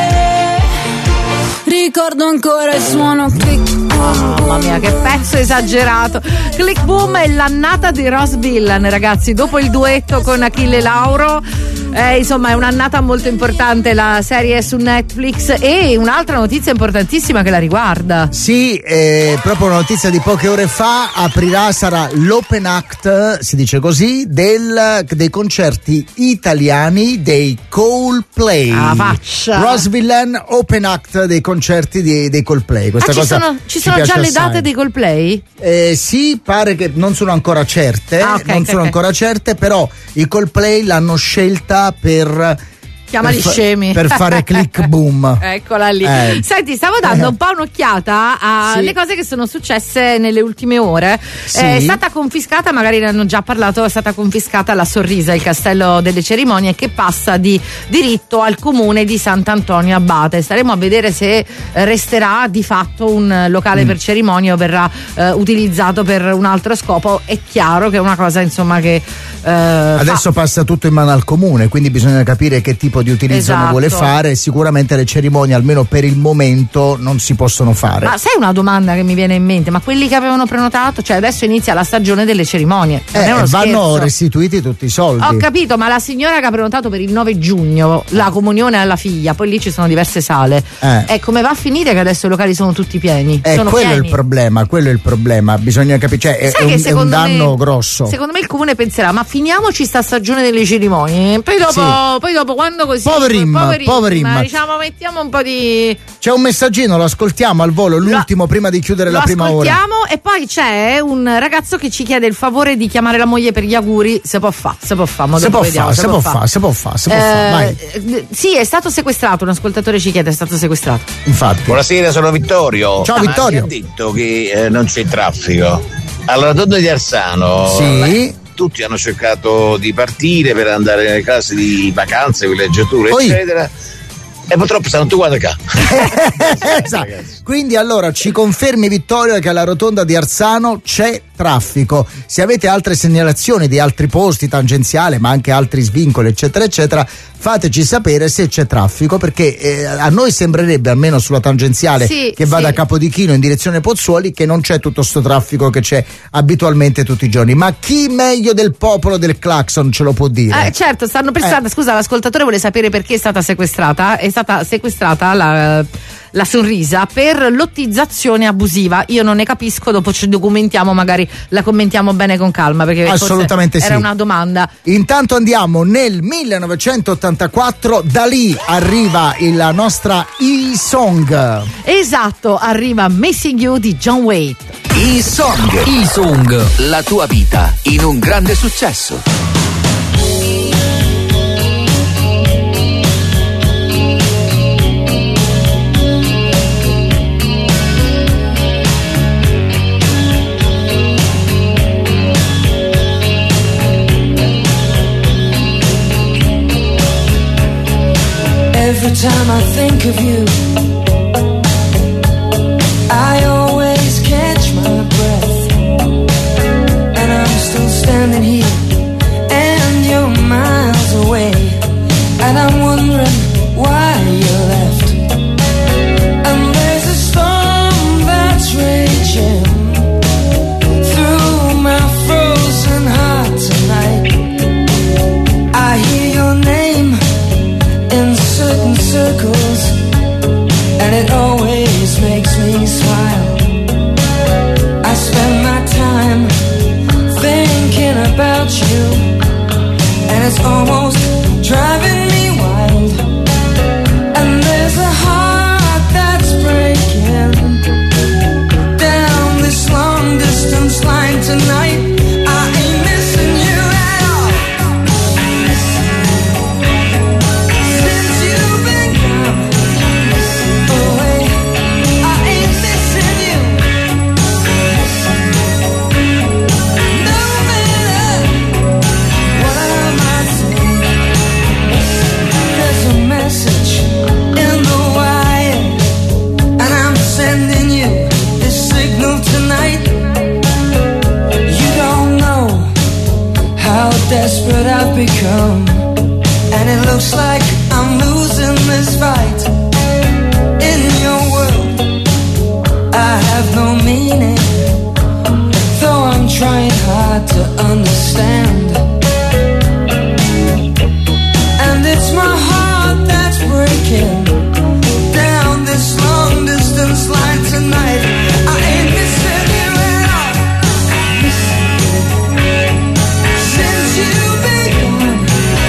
Ricordo ancora il suono click boom. Mamma mia, che pezzo esagerato. Click Boom è l'annata di Ross Villan, ragazzi, dopo il duetto con Achille Lauro. Insomma, è un'annata molto importante, la serie è su Netflix, e un'altra notizia importantissima che la riguarda. Sì, proprio una notizia di poche ore fa, sarà l'open act, si dice così, dei concerti italiani dei Coldplay. Ah, faccia! Ross Villan, open act dei concerti dei Coldplay. Questa cosa ci sono già le date dei Coldplay? Sì, pare che non sono ancora certe, ancora certe, però i Coldplay l'hanno scelta per Chiamali scemi. Per fare click boom. Eccola lì. Senti, stavo dando un po' un'occhiata alle cose che sono successe nelle ultime ore. È stata confiscata, magari ne hanno già parlato, è stata confiscata la Sorrisa, il castello delle cerimonie, che passa di diritto al comune di Sant'Antonio Abate. Staremo a vedere se resterà di fatto un locale per cerimonie o verrà utilizzato per un altro scopo. È chiaro che è una cosa, insomma, che adesso passa tutto in mano al comune, quindi bisogna capire che tipo tipo di utilizzo ne vuole Esatto. fare. Sicuramente le cerimonie, almeno per il momento, non si possono fare. Ma sai una domanda che mi viene in mente? Ma quelli che avevano prenotato, cioè adesso inizia la stagione delle cerimonie, non è uno vanno scherzo. restituiti tutti i soldi. Ho capito, ma la signora che ha prenotato per il 9 giugno la comunione alla figlia, poi lì ci sono diverse sale. E come va a finire che adesso i locali sono tutti pieni? Sono quello pieni. è il problema, bisogna capire, cioè è Sai un, che è un secondo danno me- grosso. Secondo me il comune penserà, ma finiamoci sta stagione delle cerimonie, poi dopo quando così Poverimma. diciamo mettiamo un po' di C'è un messaggino, lo ascoltiamo al volo, l'ultimo prima di chiudere la prima ora. Lo ascoltiamo e poi c'è un ragazzo che ci chiede il favore di chiamare la moglie per gli auguri, se può fare, Se può fare, vai. Sì, è stato sequestrato, un ascoltatore ci chiede, è stato sequestrato. Infatti. Buonasera, sono Vittorio. Ciao, Vittorio. Ma chi ha detto che non c'è traffico? Alla rotonda di Arsano tutti hanno cercato di partire per andare nelle case di vacanze, villeggiature, eccetera. E purtroppo stanno tutti quanti qua. Esatto. Quindi allora ci confermi, Vittorio, che alla rotonda di Arsano c'è traffico. Se avete altre segnalazioni di altri posti, tangenziale, ma anche altri svincoli, eccetera eccetera, fateci sapere se c'è traffico, perché a noi sembrerebbe, almeno sulla tangenziale che va da Capodichino in direzione Pozzuoli, che non c'è tutto sto traffico che c'è abitualmente tutti i giorni. Ma chi meglio del popolo del clacson ce lo può dire? Certo, stanno per strada. Scusa, l'ascoltatore vuole sapere perché è stata sequestrata. È stata sequestrata la Sonrisa per lottizzazione abusiva. Io non ne capisco, dopo ci documentiamo, magari la commentiamo bene con calma, perché assolutamente era sì. una domanda. Intanto andiamo nel 1984, da lì arriva la nostra E-Song. Esatto, arriva Missing You di John Waite. E-Song, la tua vita in un grande successo. Every time I think of you, I always catch my breath, and I'm still standing here, and you're miles away, and I'm wondering why you left. And there's a storm that's raging through my frozen heart tonight. I hear your name in certain circles, and it always makes me smile. I spend my time thinking about you, and it's almost driving me wild. And there's a heart that's breaking down this long distance line tonight. I ain't missing you at all. Since you've been gone away, I ain't missing you. No matter what I might say, there's a message in the wire, and I'm sending you this signal tonight. You don't know how desperate I've become, and it looks like I'm losing this fight. In your world, I have no meaning, though I'm trying hard to understand. And it's my heart that's breaking down this long distance line tonight. I ain't missing you at all. Since you've been gone,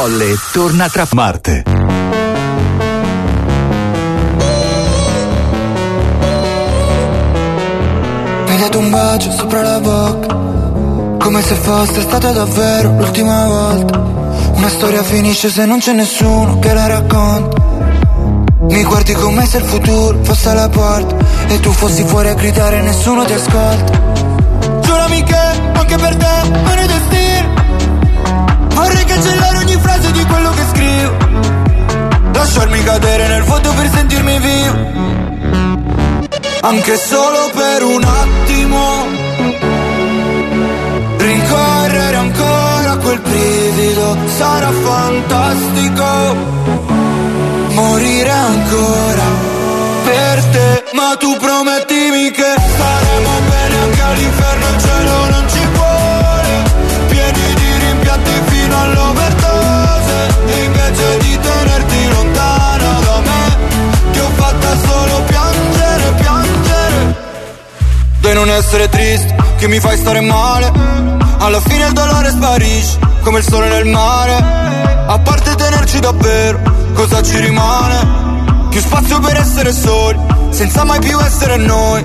Folle torna tra Marte. Mi hai dato un bacio sopra la bocca, come se fosse stata davvero l'ultima volta. Una storia finisce se non c'è nessuno che la racconta. Mi guardi come se il futuro fosse alla porta e tu fossi fuori a gridare e nessuno ti ascolta. Giurami che anche per te non è destino. Vorrei cancellare ogni frase di quello che scrivo, lasciarmi cadere nel vuoto per sentirmi vivo, anche solo per un attimo. Rincorrere ancora quel brivido sarà fantastico. Morire ancora per te, ma tu promettimi che staremo bene anche all'inferno, il cielo non ci vuole, pieni di rimpianti fino all'overdose, e invece di tenerti lontana da me, ti ho fatta solo piangere, piangere. Di non essere triste, che mi fai stare male, alla fine il dolore sparisce, come il sole nel mare. A parte tenerci davvero, cosa ci rimane? Più spazio per essere soli, senza mai più essere noi.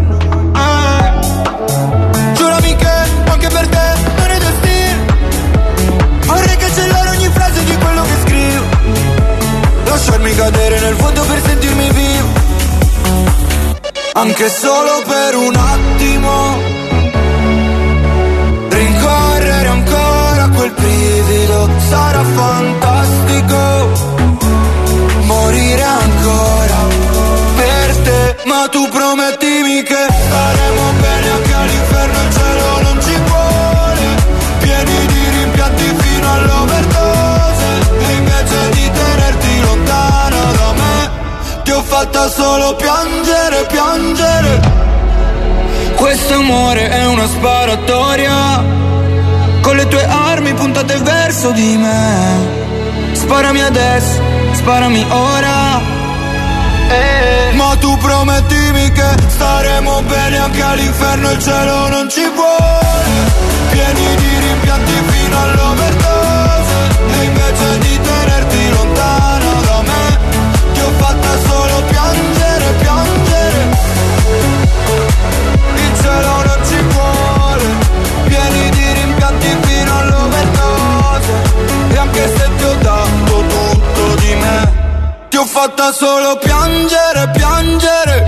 Giurami che anche per te non è destino. Vorrei cancellare ogni frase di quello che scrivo, lasciarmi cadere nel vuoto per sentirmi vivo, anche solo per un attimo. Rincorrere ancora quel brivido sarà fantastico. Morire ancora per te, ma tu promettimi che staremo bene anche all'inferno, il cielo non ci vuole, pieni di rimpianti fino all'overdose, e invece di tenerti lontana da me, ti ho fatta solo piangere, piangere. Questo amore è una sparatoria, con le tue armi puntate verso di me. Sparami adesso, sparami ora, ma tu promettimi che staremo bene anche all'inferno, il cielo non ci vuole, pieni di rimpianti fino all'overdose, e invece di tenerti lontana da me, ti ho fatta solo piangere, piangere. Il cielo non ci vuole, pieni di rimpianti fino all'overdose, e anche se ti ho dato tutto di me, ti ho fatta solo piangere, piangere.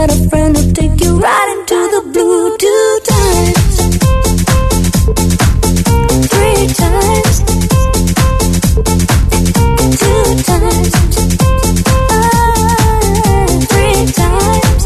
got a friend who'll take you right into the blue. 2 times, 3 times, 2 times, 3 times,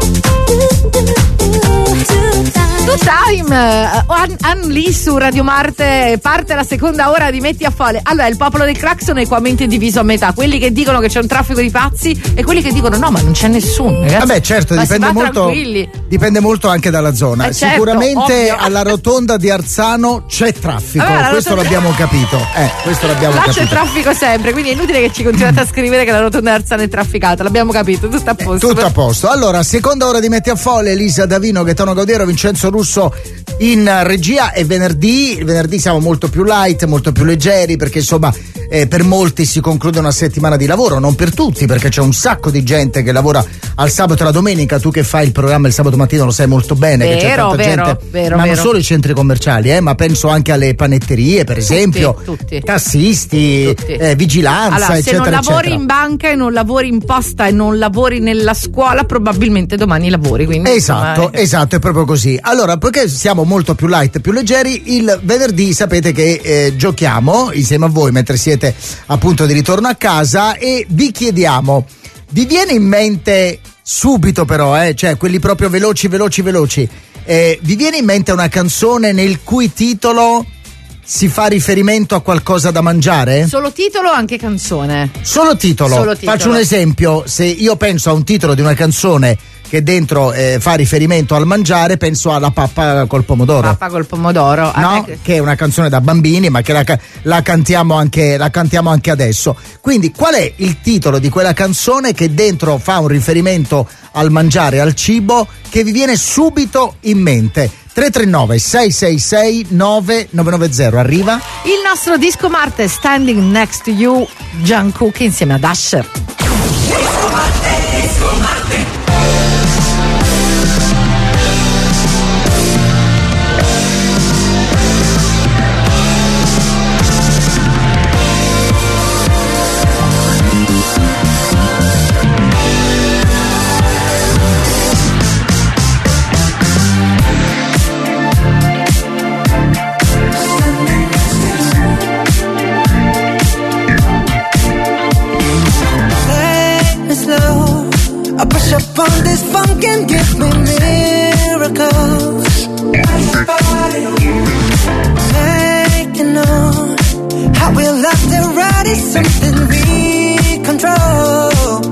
2 times. Lì su Radio Marte parte la seconda ora di Metti a Folle. Allora, il popolo del Clacson è equamente diviso a metà: quelli che dicono che c'è un traffico di pazzi e quelli che dicono no, ma non c'è nessuno, ragazzi. Vabbè, certo, dipende molto anche dalla zona. Certo, sicuramente ovvio. alla rotonda di Arzano c'è traffico. Questo l'abbiamo capito. Là c'è traffico sempre, quindi è inutile che ci continuate a scrivere che la rotonda di Arzano è trafficata. L'abbiamo capito, tutto a posto. Tutto a posto. Allora, seconda ora di Metti a Folle, Elisa Davino, Gaetano Gaudiero, Vincenzo Russo in regia. E venerdì siamo molto più light, molto più leggeri, perché insomma per molti si conclude una settimana di lavoro, non per tutti, perché c'è un sacco di gente che lavora al sabato e la domenica. Tu che fai il programma il sabato mattina lo sai molto bene, che c'è tanta gente, ma non solo i centri commerciali, ma penso anche alle panetterie, per esempio, tutti. Tassisti, vigilanza, allora, eccetera, se non lavori eccetera. in banca e non lavori in posta e non lavori nella scuola, probabilmente domani lavori, quindi esatto, è proprio così. Allora, poiché siamo molto più light, più leggeri, il venerdì sapete che giochiamo insieme a voi mentre siete appunto di ritorno a casa, e vi chiediamo: vi viene in mente subito, però, cioè quelli proprio veloci, vi viene in mente una canzone nel cui titolo si fa riferimento a qualcosa da mangiare? Solo titolo o anche canzone? Solo titolo. Faccio un esempio: se io penso a un titolo di una canzone che dentro fa riferimento al mangiare, penso alla pappa col pomodoro. Pappa col pomodoro, no? Che è una canzone da bambini, ma che la cantiamo anche adesso. Quindi, qual è il titolo di quella canzone che dentro fa un riferimento al mangiare, al cibo, che vi viene subito in mente? 339 666 9990. Arriva il nostro disco Marte, Standing Next to You, Jungkook insieme ad Usher. Disco Marte. On this funk and give me miracles. Make you know how we love to ride is something we control.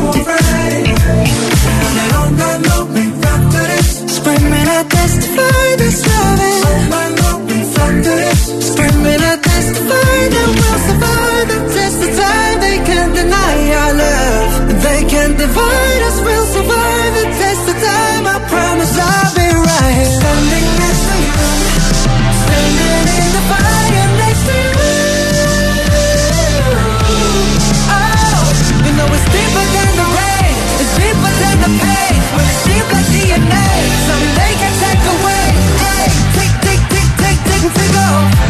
Screaming, I testify this loving. Screaming, I testify that we'll survive the test of time. They can't deny our love. They can't divide us. We'll survive the test of time. I promise I'll be right. Standing next to you, standing in the fire next to you. Oh, you know it's deeper than the rain, it's deeper than the pain. When it's deep like DNA, something they can take away. Hey, take off.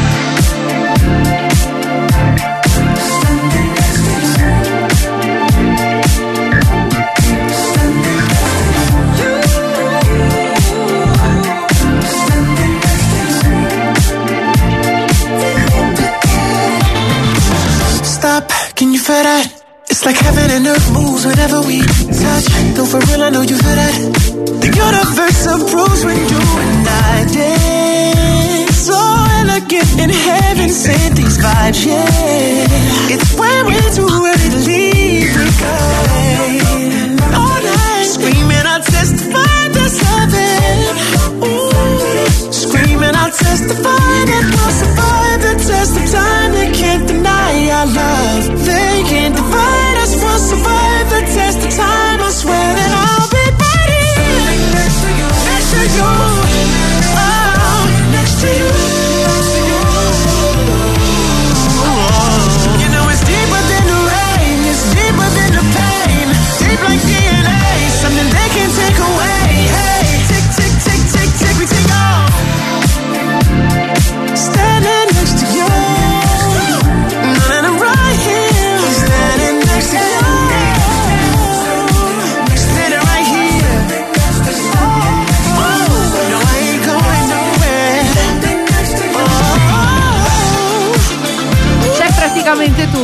Can you feel that? It's like heaven and earth moves whenever we touch. No, for real, I know you feel that. The universe approves when you and I dance. So elegant in heaven, send these vibes, yeah. It's when we're too ready to leave, we go all night. Screaming, I'll testify that's heaven. Ooh. Screaming, I'll testify that we'll survive the test of time. They can't deny our love. They can't divide us. We'll survive the test of time. I swear that I'll be right here next to you, next to you, oh, next to you, next to you. You know it's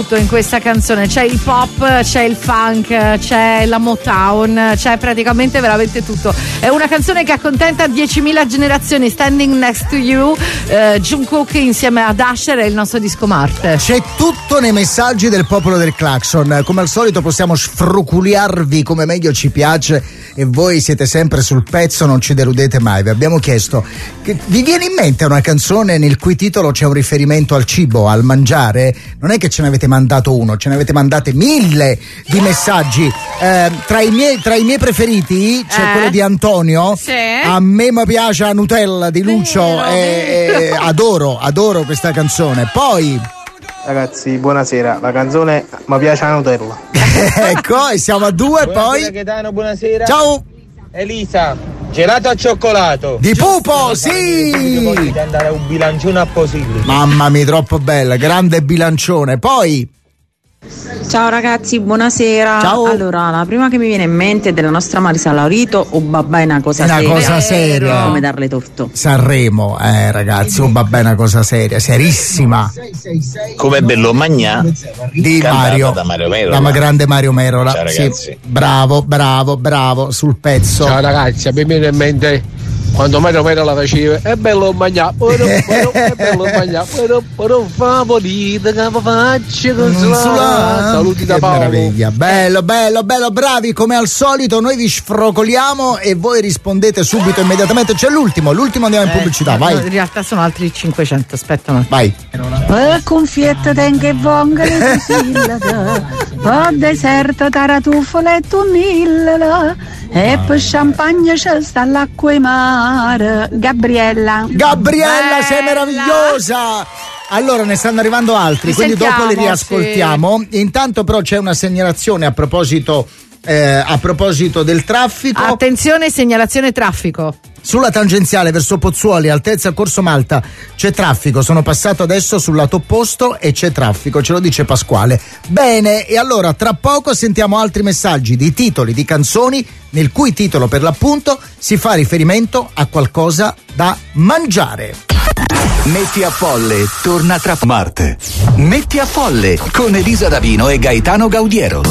tutto in questa canzone, c'è il pop, c'è il funk, c'è la Motown, c'è praticamente veramente tutto. È una canzone che accontenta 10.000 generazioni. Standing Next to You, Jungkook insieme ad Usher è il nostro disco Marte. C'è tutto nei messaggi del popolo del Clacson. Come al solito possiamo sfruculiarvi come meglio ci piace e voi siete sempre sul pezzo, non ci deludete mai. Vi abbiamo chiesto, vi viene in mente una canzone nel cui titolo c'è un riferimento al cibo, al mangiare? Non è che ce ne avete mandato uno, ce ne avete mandate 1000 di messaggi. Tra i miei preferiti c'è quello di Antonio. Sì. A me mi piace la Nutella di Lucio e adoro questa canzone. Poi ragazzi, buonasera, la canzone mi piace la Nutella. Ecco, e siamo a 2. Buonasera, poi Gaetano, buonasera. Ciao Elisa, gelato al cioccolato di Pupo, sì, voglio andare a un bilancione a Posillipo. mamma mia, troppo bella, grande bilancione. Poi ciao ragazzi, buonasera. Ciao. Allora, la prima che mi viene in mente è della nostra Marisa Laurito, o babà è una cosa seria. Una cosa seria. Come darle torto. Sanremo, ragazzi, babà è una cosa seria, serissima. Come è bello magnà Di Mario, da Mario Merola. la grande Mario Merola. Ciao, sì. ragazzi. Bravo sul pezzo. Ciao ragazzi, a me viene in mente quando Mario Merola faceva è bello mangiare, è bello mangiare, però favorito che faccio consolare. Saluti da Che Paolo. meraviglia, bello, bravi come al solito. Noi vi sfrocoliamo e voi rispondete subito, immediatamente. C'è l'ultimo andiamo in pubblicità, vai. No, in realtà sono altri 500, aspetta un attimo. Vai. Confietta tenga vongole fusilata, po' deserto taratuffola e tunnilla, e poi champagne c'è sta l'acqua e mare. Gabriella, sei meravigliosa. Allora ne stanno arrivando altri, quindi dopo li riascoltiamo. Sì. Intanto però c'è una segnalazione a proposito del traffico. Attenzione, segnalazione traffico. Sulla tangenziale verso Pozzuoli, altezza Corso Malta, c'è traffico. Sono passato adesso sul lato opposto e c'è traffico, ce lo dice Pasquale. Bene, e allora tra poco sentiamo altri messaggi di titoli di canzoni nel cui titolo per l'appunto si fa riferimento a qualcosa da mangiare. Metti a Folle torna tra Marte. Metti a Folle con Elisa Davino e Gaetano Gaudiero.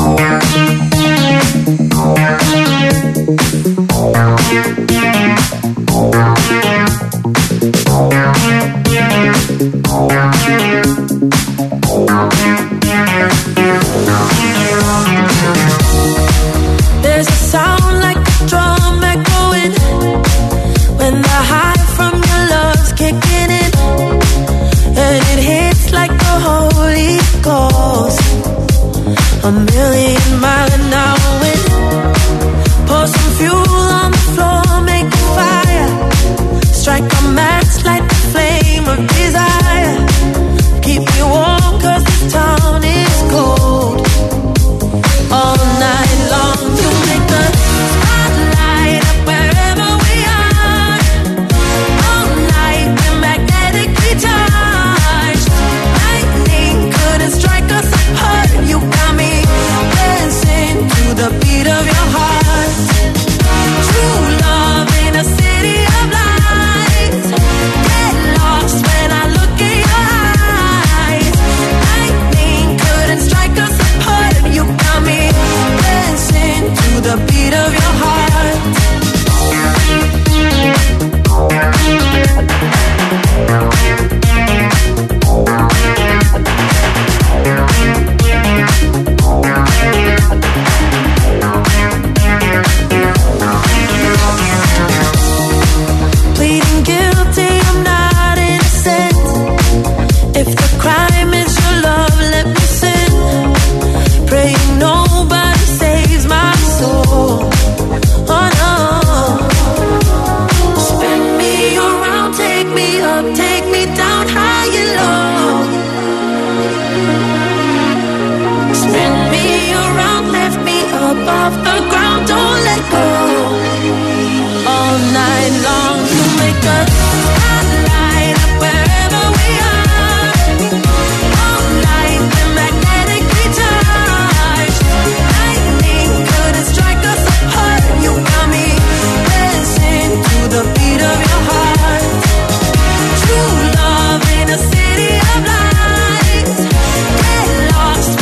There's a sound like a drum echoing when the high from your love's kicking in, and it hits like the Holy Ghost, a million mile an hour wind. Pour some fuel on the floor, make a fire, strike a match, light the flame of desire. Keep me warm 'cause this town is cold. All night long you make the spotlight up wherever we are. All night we're magnetically charged. Lightning couldn't strike us apart. You got me dancing to the beat of your heart. True love in a city of lights. Get lost when I look in your eyes. Lightning couldn't strike us apart. You got me dancing to the beat of your heart. Pleading guilty, I'm not innocent. If the crime is your love, let me sin. Praying nobody saves my soul. Oh no. Spin me around, take me up, take me down high and low. Spin me around, lift me up off the ground, don't let go. All night long you make a spotlight up wherever we are. All night we're magnetically charged. Lightning couldn't strike us apart. You got me dancing to the beat of your heart. True love in a city of lights. Get lost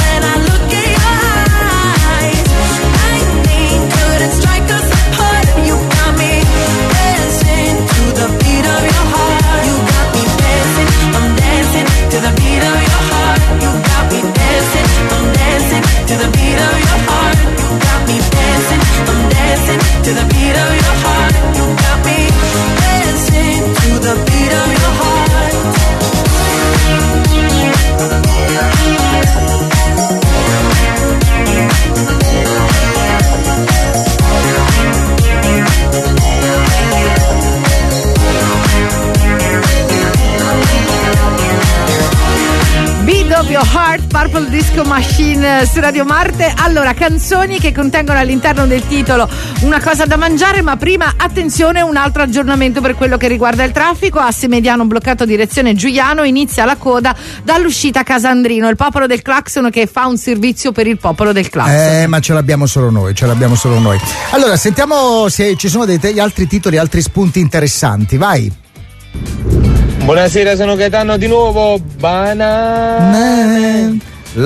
Purple Disco Machine su Radio Marte. Allora, canzoni che contengono all'interno del titolo una cosa da mangiare, ma prima attenzione, un altro aggiornamento per quello che riguarda il traffico. Asse Mediano bloccato direzione Giuliano, inizia la coda dall'uscita Casandrino, il popolo del clacson che fa un servizio per il popolo del clacson. Ma ce l'abbiamo solo noi. Allora, sentiamo se ci sono degli altri titoli, altri spunti interessanti, vai. Buonasera, sono Gaetano di nuovo. Banane,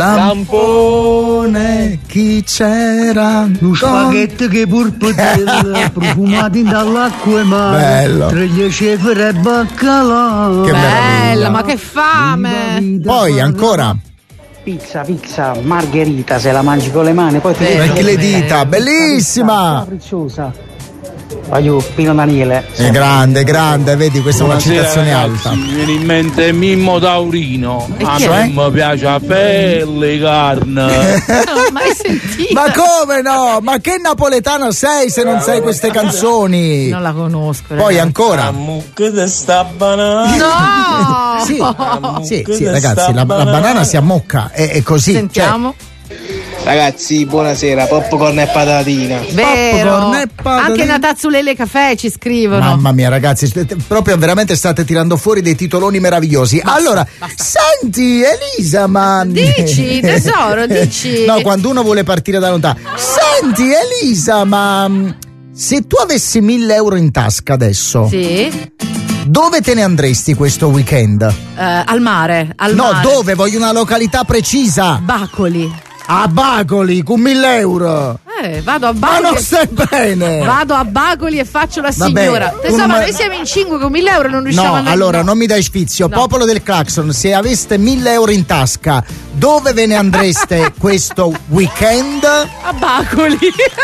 lampone, chi c'era? Lo spaghetto che purpotella, profumati dall'acqua e mare. Bello. Tra gli cefere e baccalà. Che bella, ma che fame. Poi ancora pizza, margherita, se la mangi con le mani, poi ti metti le dita, bellissima. Preziosa. Voglio Pino Daniele. Grande, vedi, questa Buonasera, è una citazione ragazzi, alta. Mi viene in mente Mimmo Taurino. A me mi piace la pelle, carne. Non l'ho mai sentita. Ma come no? Ma che napoletano sei se non sai queste canzoni? Non la conosco. Poi ragazzi. ancora. La mucca di sta banana. No! Sì, ragazzi, la banana si ammocca, è così. Sentiamo. Ragazzi, buonasera, popcorn e patatina. Vero. Popcorn e patatine. Anche Natazzulele Caffè ci scrivono. Mamma mia, ragazzi, proprio veramente state tirando fuori dei titoloni meravigliosi. Allora, senti Elisa, ma Dici, tesoro, dici. No, quando uno vuole partire da lontano. Senti Elisa, ma se tu avessi 1.000 euro in tasca adesso, sì, dove te ne andresti questo weekend? Al mare. No, dove? Voglio una località precisa. Bacoli. A Bacoli con 1.000 euro. Vado a Bacoli. Ma non stai bene. Vado a Bacoli e faccio la signora. Vabbè, Tesoro, ma noi siamo in 5 con 1.000 euro, non riusciamo a andare. Allora, non mi dai sfizio. No. Popolo del clacson, se aveste 1.000 euro in tasca, dove ve ne andreste questo weekend? A Bacoli.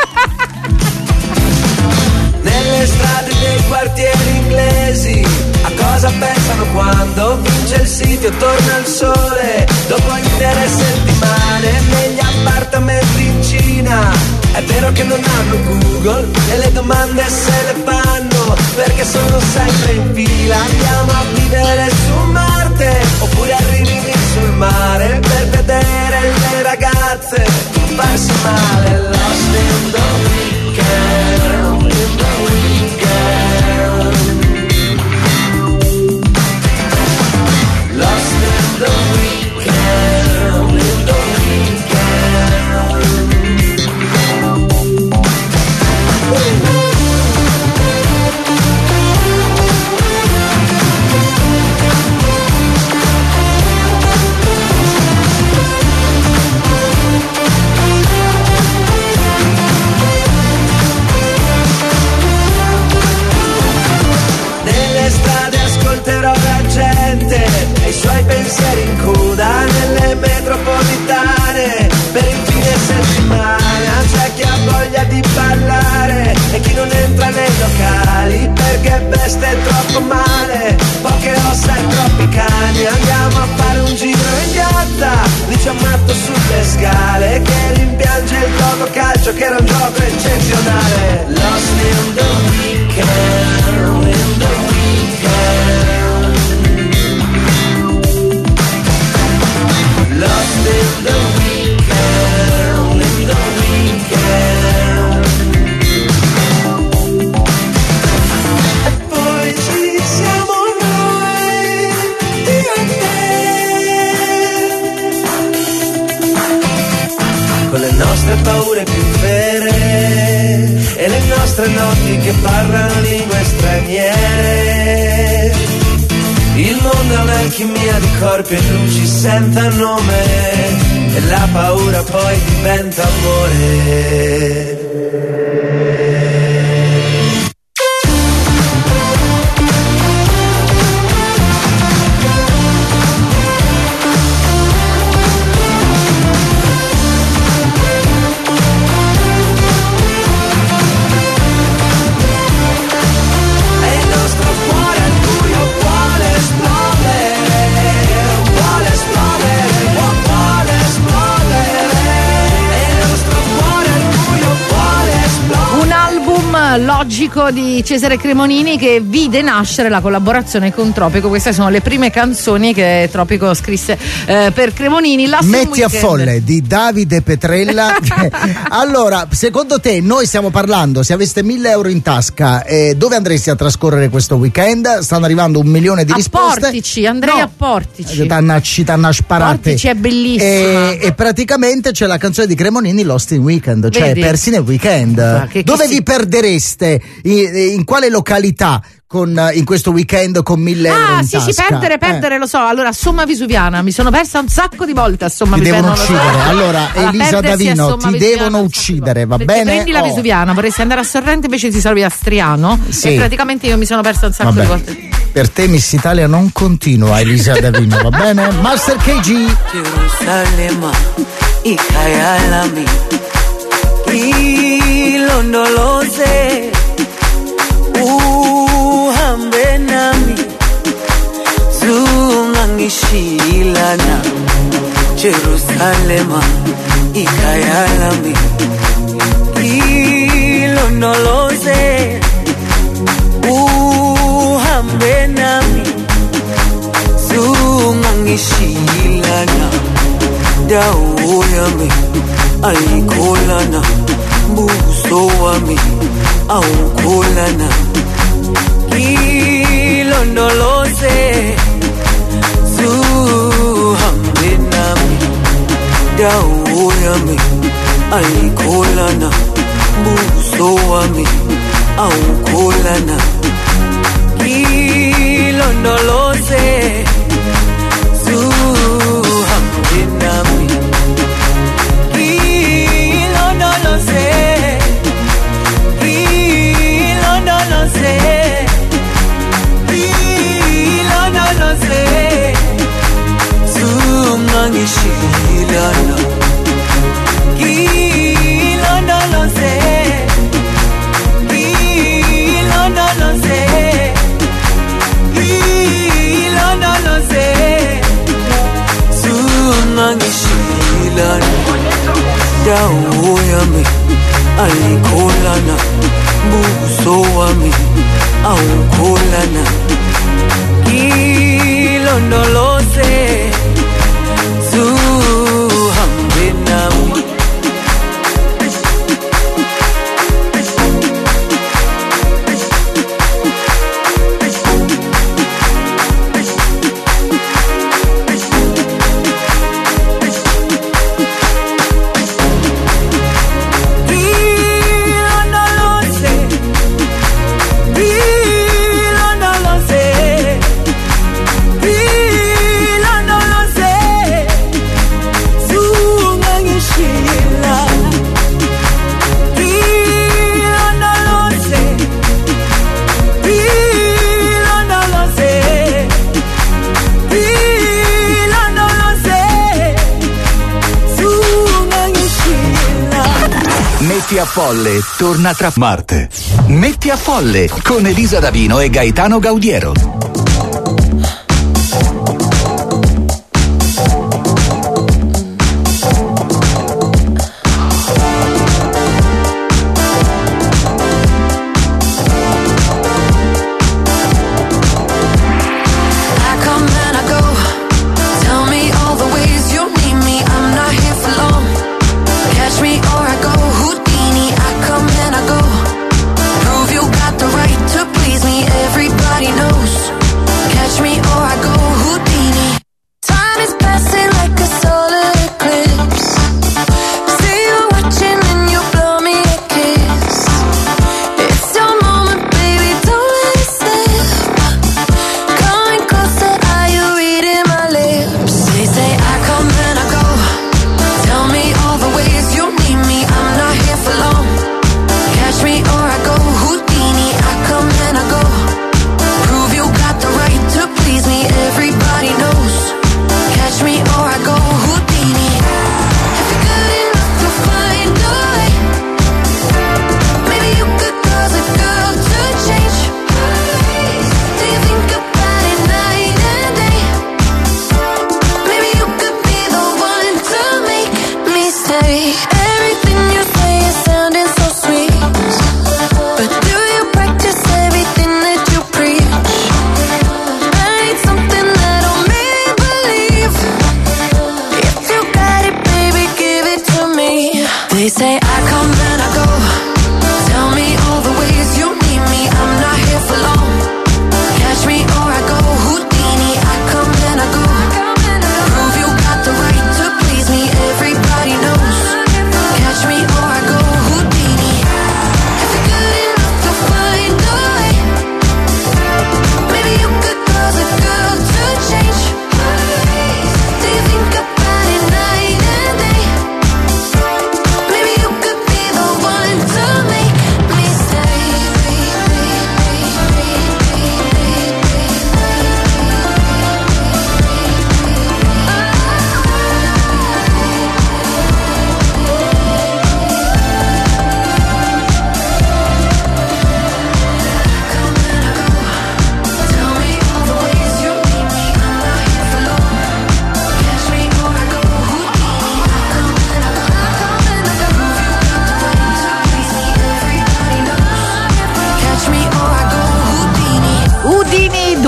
Nelle strade dei quartieri inglesi, a cosa pensano quando vince il City o torna il sole? Dopo intere settimane negli appartamenti in Cina. È vero che non hanno Google e le domande se le fanno, perché sono sempre in fila. Andiamo a vivere su Marte oppure arrivi lì sul mare per vedere le ragazze farsi male. Lost in the weekend, in the weekend. Lost in the weekend, in the ascolterò la gente e i suoi pensieri in coda nelle metropolitane per il fine settimana. C'è chi ha voglia di ballare e chi non entra nei locali perché veste troppo male, poche ossa e troppi cani. Andiamo a fare un giro in piazza, lì c'è un matto sulle scale che rimpiange il gioco calcio che era un gioco eccezionale. Lost in the weekend, in the weekend. Lost in the weekend, in the weekend. E poi ci siamo noi, io e te, con le nostre paure più vere e le nostre notti che parlano lingue straniere. Il mondo è un'alchimia di corpi e luci senza nome e la paura poi diventa amore. Logico di Cesare Cremonini, che vide nascere la collaborazione con Tropico. Queste sono le prime canzoni che Tropico scrisse per Cremonini. Metti a folle di Davide Petrella. Allora, secondo te, noi stiamo parlando, se aveste 1.000 euro in tasca, dove andresti a trascorrere questo weekend? Stanno arrivando 1 milione di risposte. Portici, andrei a Portici. T'hanno sparate. Portici è bellissima. E praticamente c'è la canzone di Cremonini, Lost in Weekend, cioè Vedi? persi nel weekend. Dove vi perdereste? In quale località? In questo weekend con 1.000 euro in tasca? Sì, perdere, lo so. Allora, a Somma Vesuviana, mi sono persa un sacco di volte a Somma Vesuviana. Ti devono uccidere. Allora, Elisa Davino, ti devono uccidere, va bene? Prendi la Vesuviana, vorresti andare a Sorrento, invece ti salvi a Striano. Sì. E praticamente io mi sono persa un sacco di volte. Per te Miss Italia non continua, Elisa Davino, va bene? Master KG. Jerusalema, ikayalami, ilondoloze, uhambe nami, zungangishilana. Jerusalema, ikayalami, ilondoloze, uhambe nami, zungangishilana. Dawo yami ayikholana, buso wami awukholana. Ilondoloze, zuhambe nami. Dawo yami ayikholana, buso wami awukholana. Ilondoloze, zuhambe nami. Ilondoloze, ilondoloze, ilondoloze, zungangishilana. Ilondoloze, ilondoloze, ilondoloze, zungangishilana. Dawo yami ayikholana, buso wami awukholana. Ilondoloze, zuhambe nami. Metti a folle torna tra Marte. Metti a folle con Elisa Davino e Gaetano Gaudiero. Everybody knows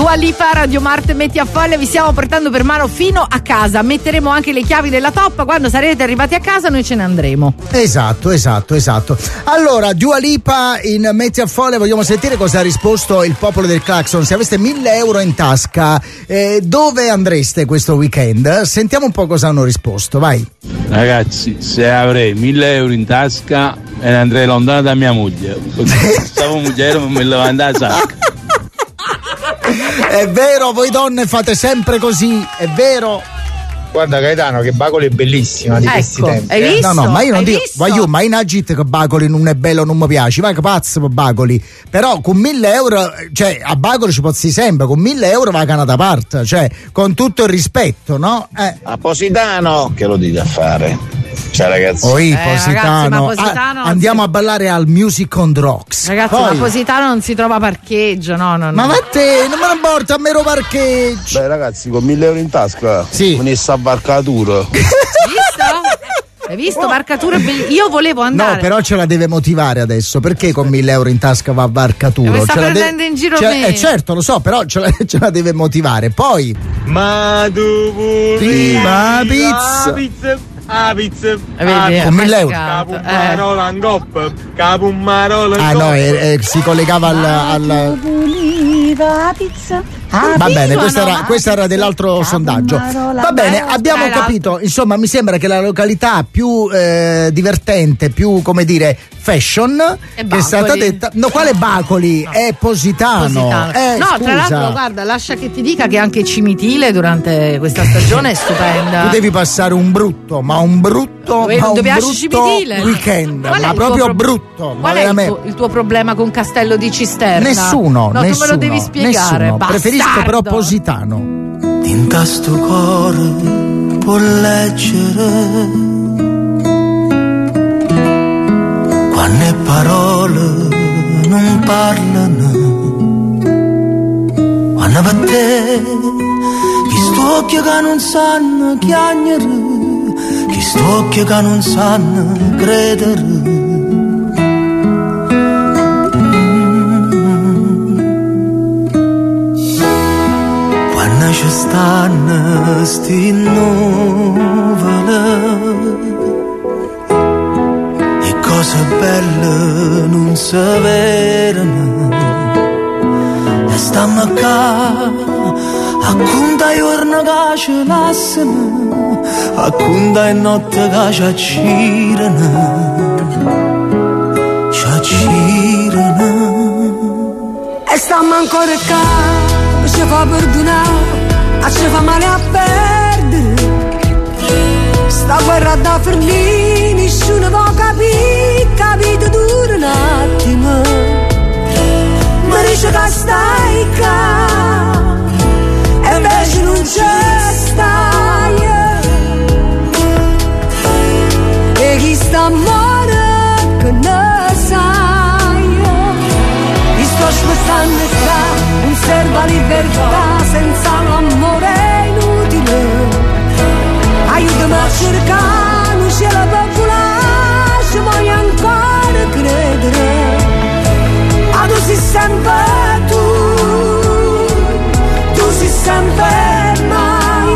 Dua Lipa, Radio Marte, Metti a Folle, vi stiamo portando per mano fino a casa. Metteremo anche le chiavi della toppa, quando sarete arrivati a casa noi ce ne andremo. Esatto. Allora, Dua Lipa in Metti a Folle, vogliamo sentire cosa ha risposto il popolo del Clacson. Se aveste 1.000 euro in tasca, dove andreste questo weekend? Sentiamo un po' cosa hanno risposto, vai. Ragazzi, se avrei 1.000 euro in tasca e ne andrei lontano da mia moglie. Stavo moglie non me la manda a sacca. È vero, voi donne fate sempre così, è vero. Guarda Gaetano, che Bacoli è bellissima di questi tempi. Hai visto? No, ma io non Hai dico, visto? voglio, ma in agit che Bacoli non è bello, non mi piace, ma che pazzo per Bacoli. Però con 1.000 euro, cioè a Bacoli ci pozzi sempre, con 1.000 euro va a canata parte, cioè con tutto il rispetto, no? A Positano, che lo dite a fare? Ciao ragazzi. Positano. Ragazzi, ma Positano andiamo a ballare al Music on Rocks. Ragazzi, poi, ma Positano non si trova parcheggio, no. Ma va te, non me ne importa, a mero parcheggio. Beh ragazzi, con 1.000 euro in tasca, sì, me ne sta barcatura. Hai visto? Barcatura io volevo andare. No, però ce la deve motivare adesso. Perché con 1.000 euro in tasca va a Barcaturo? Mi sta prendendo in giro me. Certo, lo so, però ce la deve motivare. Poi ma tu prima pizza. Pizza. Vedi, con 1.000 euro. Capumarola in coppa. Capumarola in coppa. No, si collegava al pizza. Va bene, questa era dell'altro sondaggio. Va bene, abbiamo capito. Insomma, mi sembra che la località più divertente, più come dire fashion, che è stata detta. No, quale Bacoli? No. È Positano. No, scusa. tra l'altro, guarda, lascia che ti dica che anche Cimitile durante questa stagione è stupenda. Tu devi passare un brutto Cimitile? Weekend, ma proprio brutto. Qual è il tuo problema con Castello di Cisterna? Nessuno. No, tu me lo devi spiegare. Preferisco però Positano. Tinta sto cuore può leggere quando le parole non parlano, quando per te chi sto occhio che non sanno chiagnere, chi sto occhio che non sanno credere. Ci stanno sti nuvole e cose belle non si vedono e stiamo qua a conta giorno che ci lasciano, a conta notte che ci accirano e stiamo ancora qua, ci fa perdonare, ci fa male a perdere. Sta guerra da Ferlini, nessuno può capito dura un attimo. Ma dice che stai qua e invece non c'è stai. E chi sta muore che ne sai. Mi sto aspettando qua, non serve la libertà senza l'amore inutile. Aiutami a cercare un cielo popolare, ci voglio ancora credere. Ma tu sei sempre tu sei sempre mai.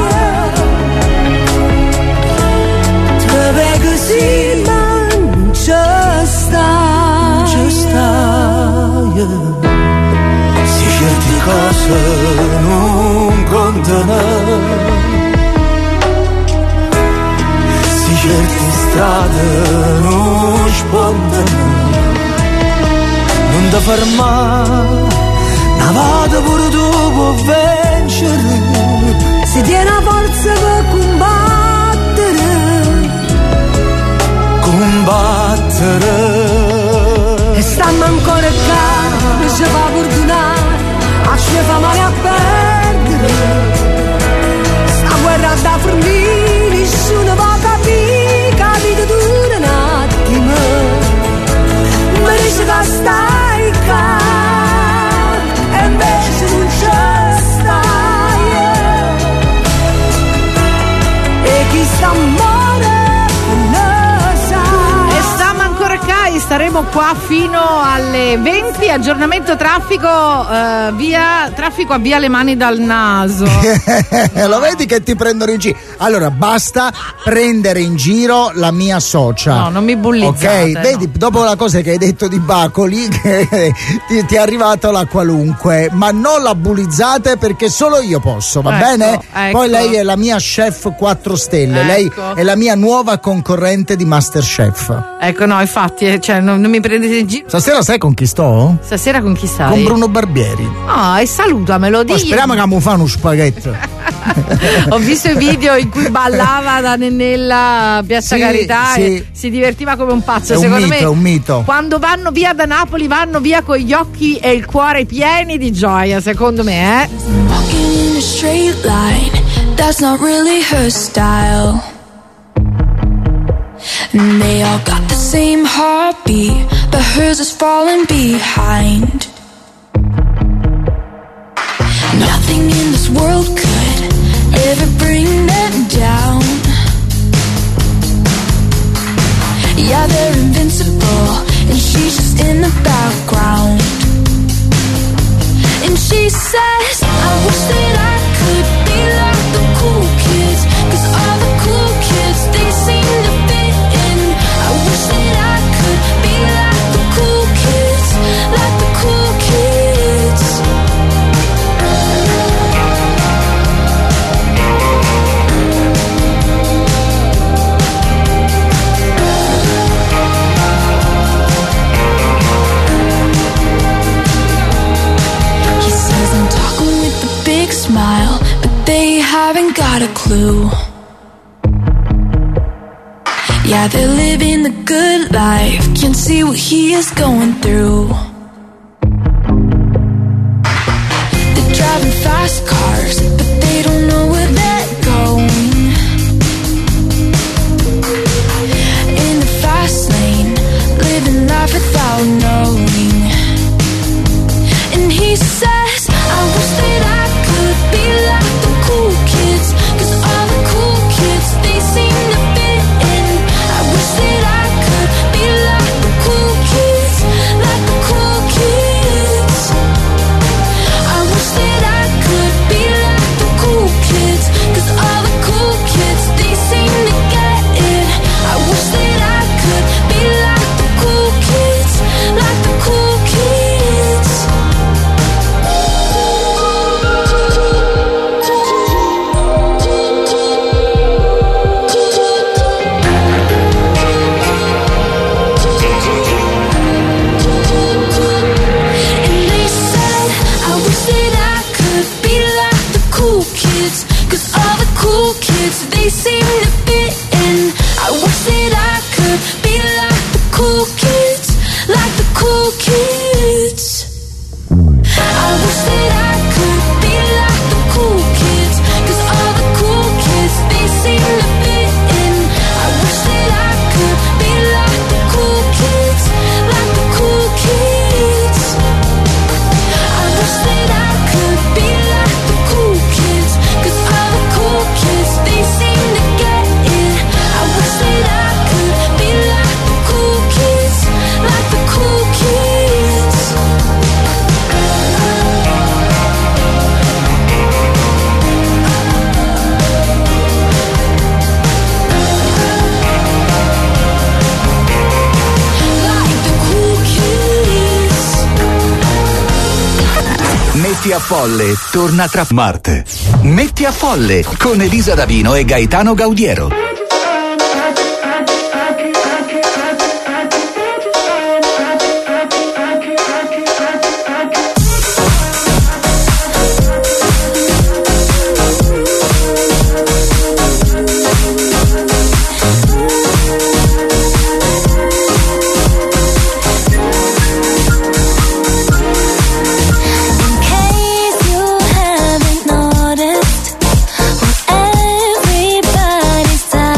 Te vedo sì, ma non c'è stai. Se certe cose non contano, se certe strade non spondono, non ti fermare, una vada pure tu puoi vincere, se tieni la forza per combattere. E stiamo ancora qua, non ci fa perdonare, a ci fa male a perdere. Sta guerra da Forlì, nessuno può capito dura un attimo. Mi dice che stai qua qua fino alle 20. Aggiornamento traffico, traffico a via le mani dal naso. Lo vedi che ti prendono in giro? Allora basta prendere in giro la mia socia. No, non mi bullizzate. Ok, vedi, dopo la cosa che hai detto di Bacoli ti è arrivato la qualunque, ma non la bullizzate perché solo io posso, va bene? Ecco. Poi lei è la mia chef 4 stelle, lei è la mia nuova concorrente di Masterchef. Ecco, no, infatti, cioè, non mi prendete in giro. Stasera sai con chi sto? Stasera con chi stai? Con Bruno Barbieri. Ah, e salutamelo, oh, speriamo che mi fa uno spaghetto. Ho visto i video in cui ballava da Nennella a Piazza Carità e si divertiva come un pazzo. Secondo me è un mito. Quando vanno via da Napoli vanno via con gli occhi e il cuore pieni di gioia, secondo me, Walking in a straight line, that's not really her style. And they all got the same heartbeat, but hers is falling behind. Nothing in this world could ever bring them down. Yeah, they're invincible, and she's just in the background. And she says, I wish that I could be like the cool kids, 'cause all the cool kids, they seem to fit in. I wish that I could be like the cool kids, like the cool kids. He says I'm talking with a big smile, but they haven't got a clue. Yeah, they're living the good life, can't see what he is going through. They're driving fast cars, but they don't know where they're going. In the fast lane, living life without knowing. And he says, I wish that I could be like the cool kids, 'cause all the cool kids, they seem to fit in. I wish that I could be like the cool kids, like the cool kids. I wish that I could be like the cool kids, 'cause all the cool kids, they seem to get it. I wish that I could be like the cool kids, like the cool kids. And they said, I wish that I could be like the cool kids, 'cause all the cool kids, they seem to fit in. I wish that I could be like the cool kids, like the cool kids. I wish that I could be like the cool kids, 'cause all the cool kids, they seem to fit in. I wish that I could be like the cool kids, like the cool kids. I wish that I could be like the cool kids, 'cause all the cool kids, they seem to get it. I wish that I could be like the cool kids, like the cool kids. Like the cool kids. Metti a Folle torna tra Marte. Metti a Folle con Elisa Davino e Gaetano Gaudiero. In case you haven't noticed, what everybody's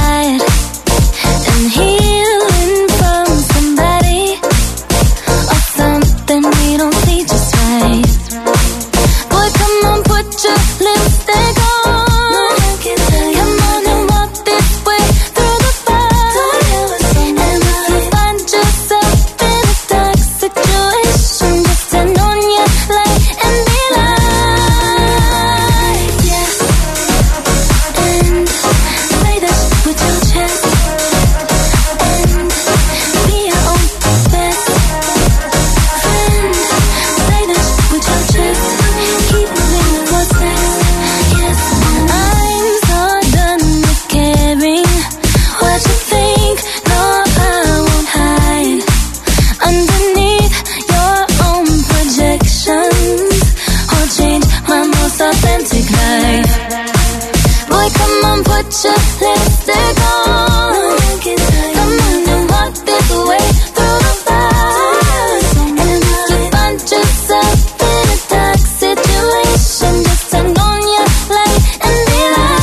authentic life. Boy, come on, put your lipstick on. Come on and walk this way through the fire. And if you find yourself in a dark situation, just turn on your light and be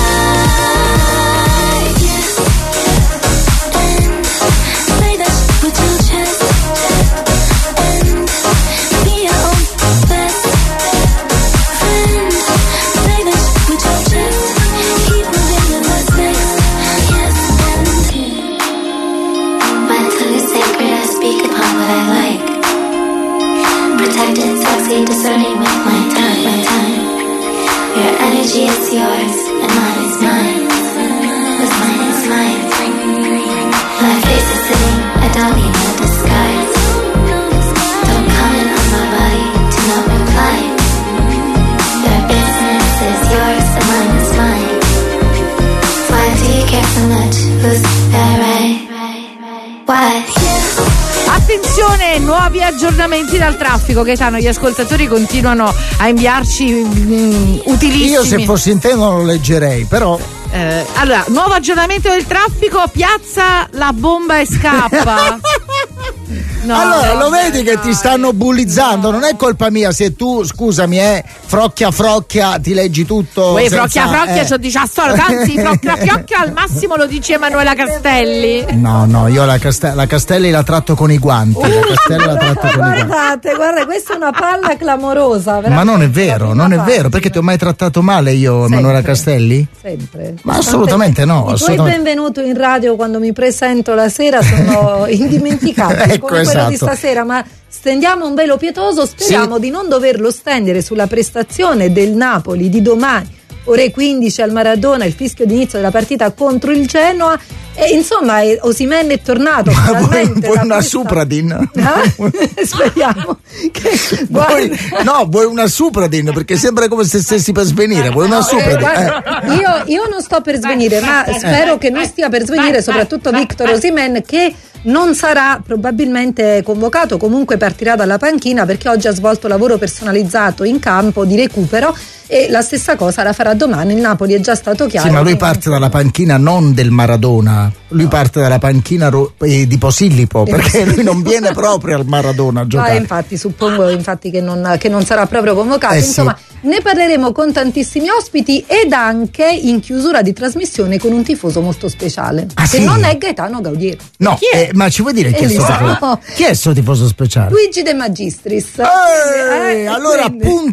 like, yeah. And say that shit with your chest. And be your own best friend. Say that shit with your chest. Keep moving with what's next. Yes, and my tongue is sacred, I speak upon what I like. Protected, sexy, discerning with my time. Your energy is yours, and mine is mine. What's mine is mine. My face is sitting, I don't need no disguise. Don't comment on my body to no reply. Your business is yours, and mine is mine. Why do you care so much? Who's that right? Why? Attenzione, nuovi aggiornamenti dal traffico. Gaetano, gli ascoltatori continuano a inviarci utilissimi. Io se fossi in te non lo leggerei, però allora, nuovo aggiornamento del traffico, piazza la bomba e scappa. No, allora lo vedi che ti stanno bullizzando, non è colpa mia se tu, scusami, frocchia ti leggi tutto. Uè, frocchia c'ho 18, anzi frocchia al massimo lo dice Emanuela Castelli. No, io la Castelli la tratto con i guanti. La Castelli la tratto con i guanti. Guarda, questa è una palla clamorosa. Ma non è vero, perché ti ho mai trattato male io, Emanuela Castelli? Sempre. Ma assolutamente no. I tuoi benvenuto in radio quando mi presento la sera sono indimenticabili. Ecco, come quello di esatto. stasera, ma stendiamo un velo pietoso, speriamo di non doverlo stendere sulla prestazione del Napoli di domani, ore 15 al Maradona, il fischio d'inizio della partita contro il Genoa. E insomma Osimhen è tornato. Ma vuoi una Supradin? Speriamo che vuoi una Supradin, perché sembra come se stessi per svenire. Vuoi una Supradin? Io non sto per svenire, ma spero che non stia per svenire soprattutto Victor Osimhen, che non sarà probabilmente convocato, comunque partirà dalla panchina perché oggi ha svolto lavoro personalizzato in campo di recupero e la stessa cosa la farà domani. Il Napoli è già stato chiaro. Sì, ma lui parte dalla panchina non del Maradona, lui parte dalla panchina di Posillipo, perché lui non viene proprio al Maradona a giocare. Infatti suppongo che non sarà proprio convocato. Insomma, sì. Ne parleremo con tantissimi ospiti ed anche in chiusura di trasmissione con un tifoso molto speciale, che non è Gaetano Gaudiero. No, ma ci vuoi dire chi è sto tifoso speciale? Luigi De Magistris. Allora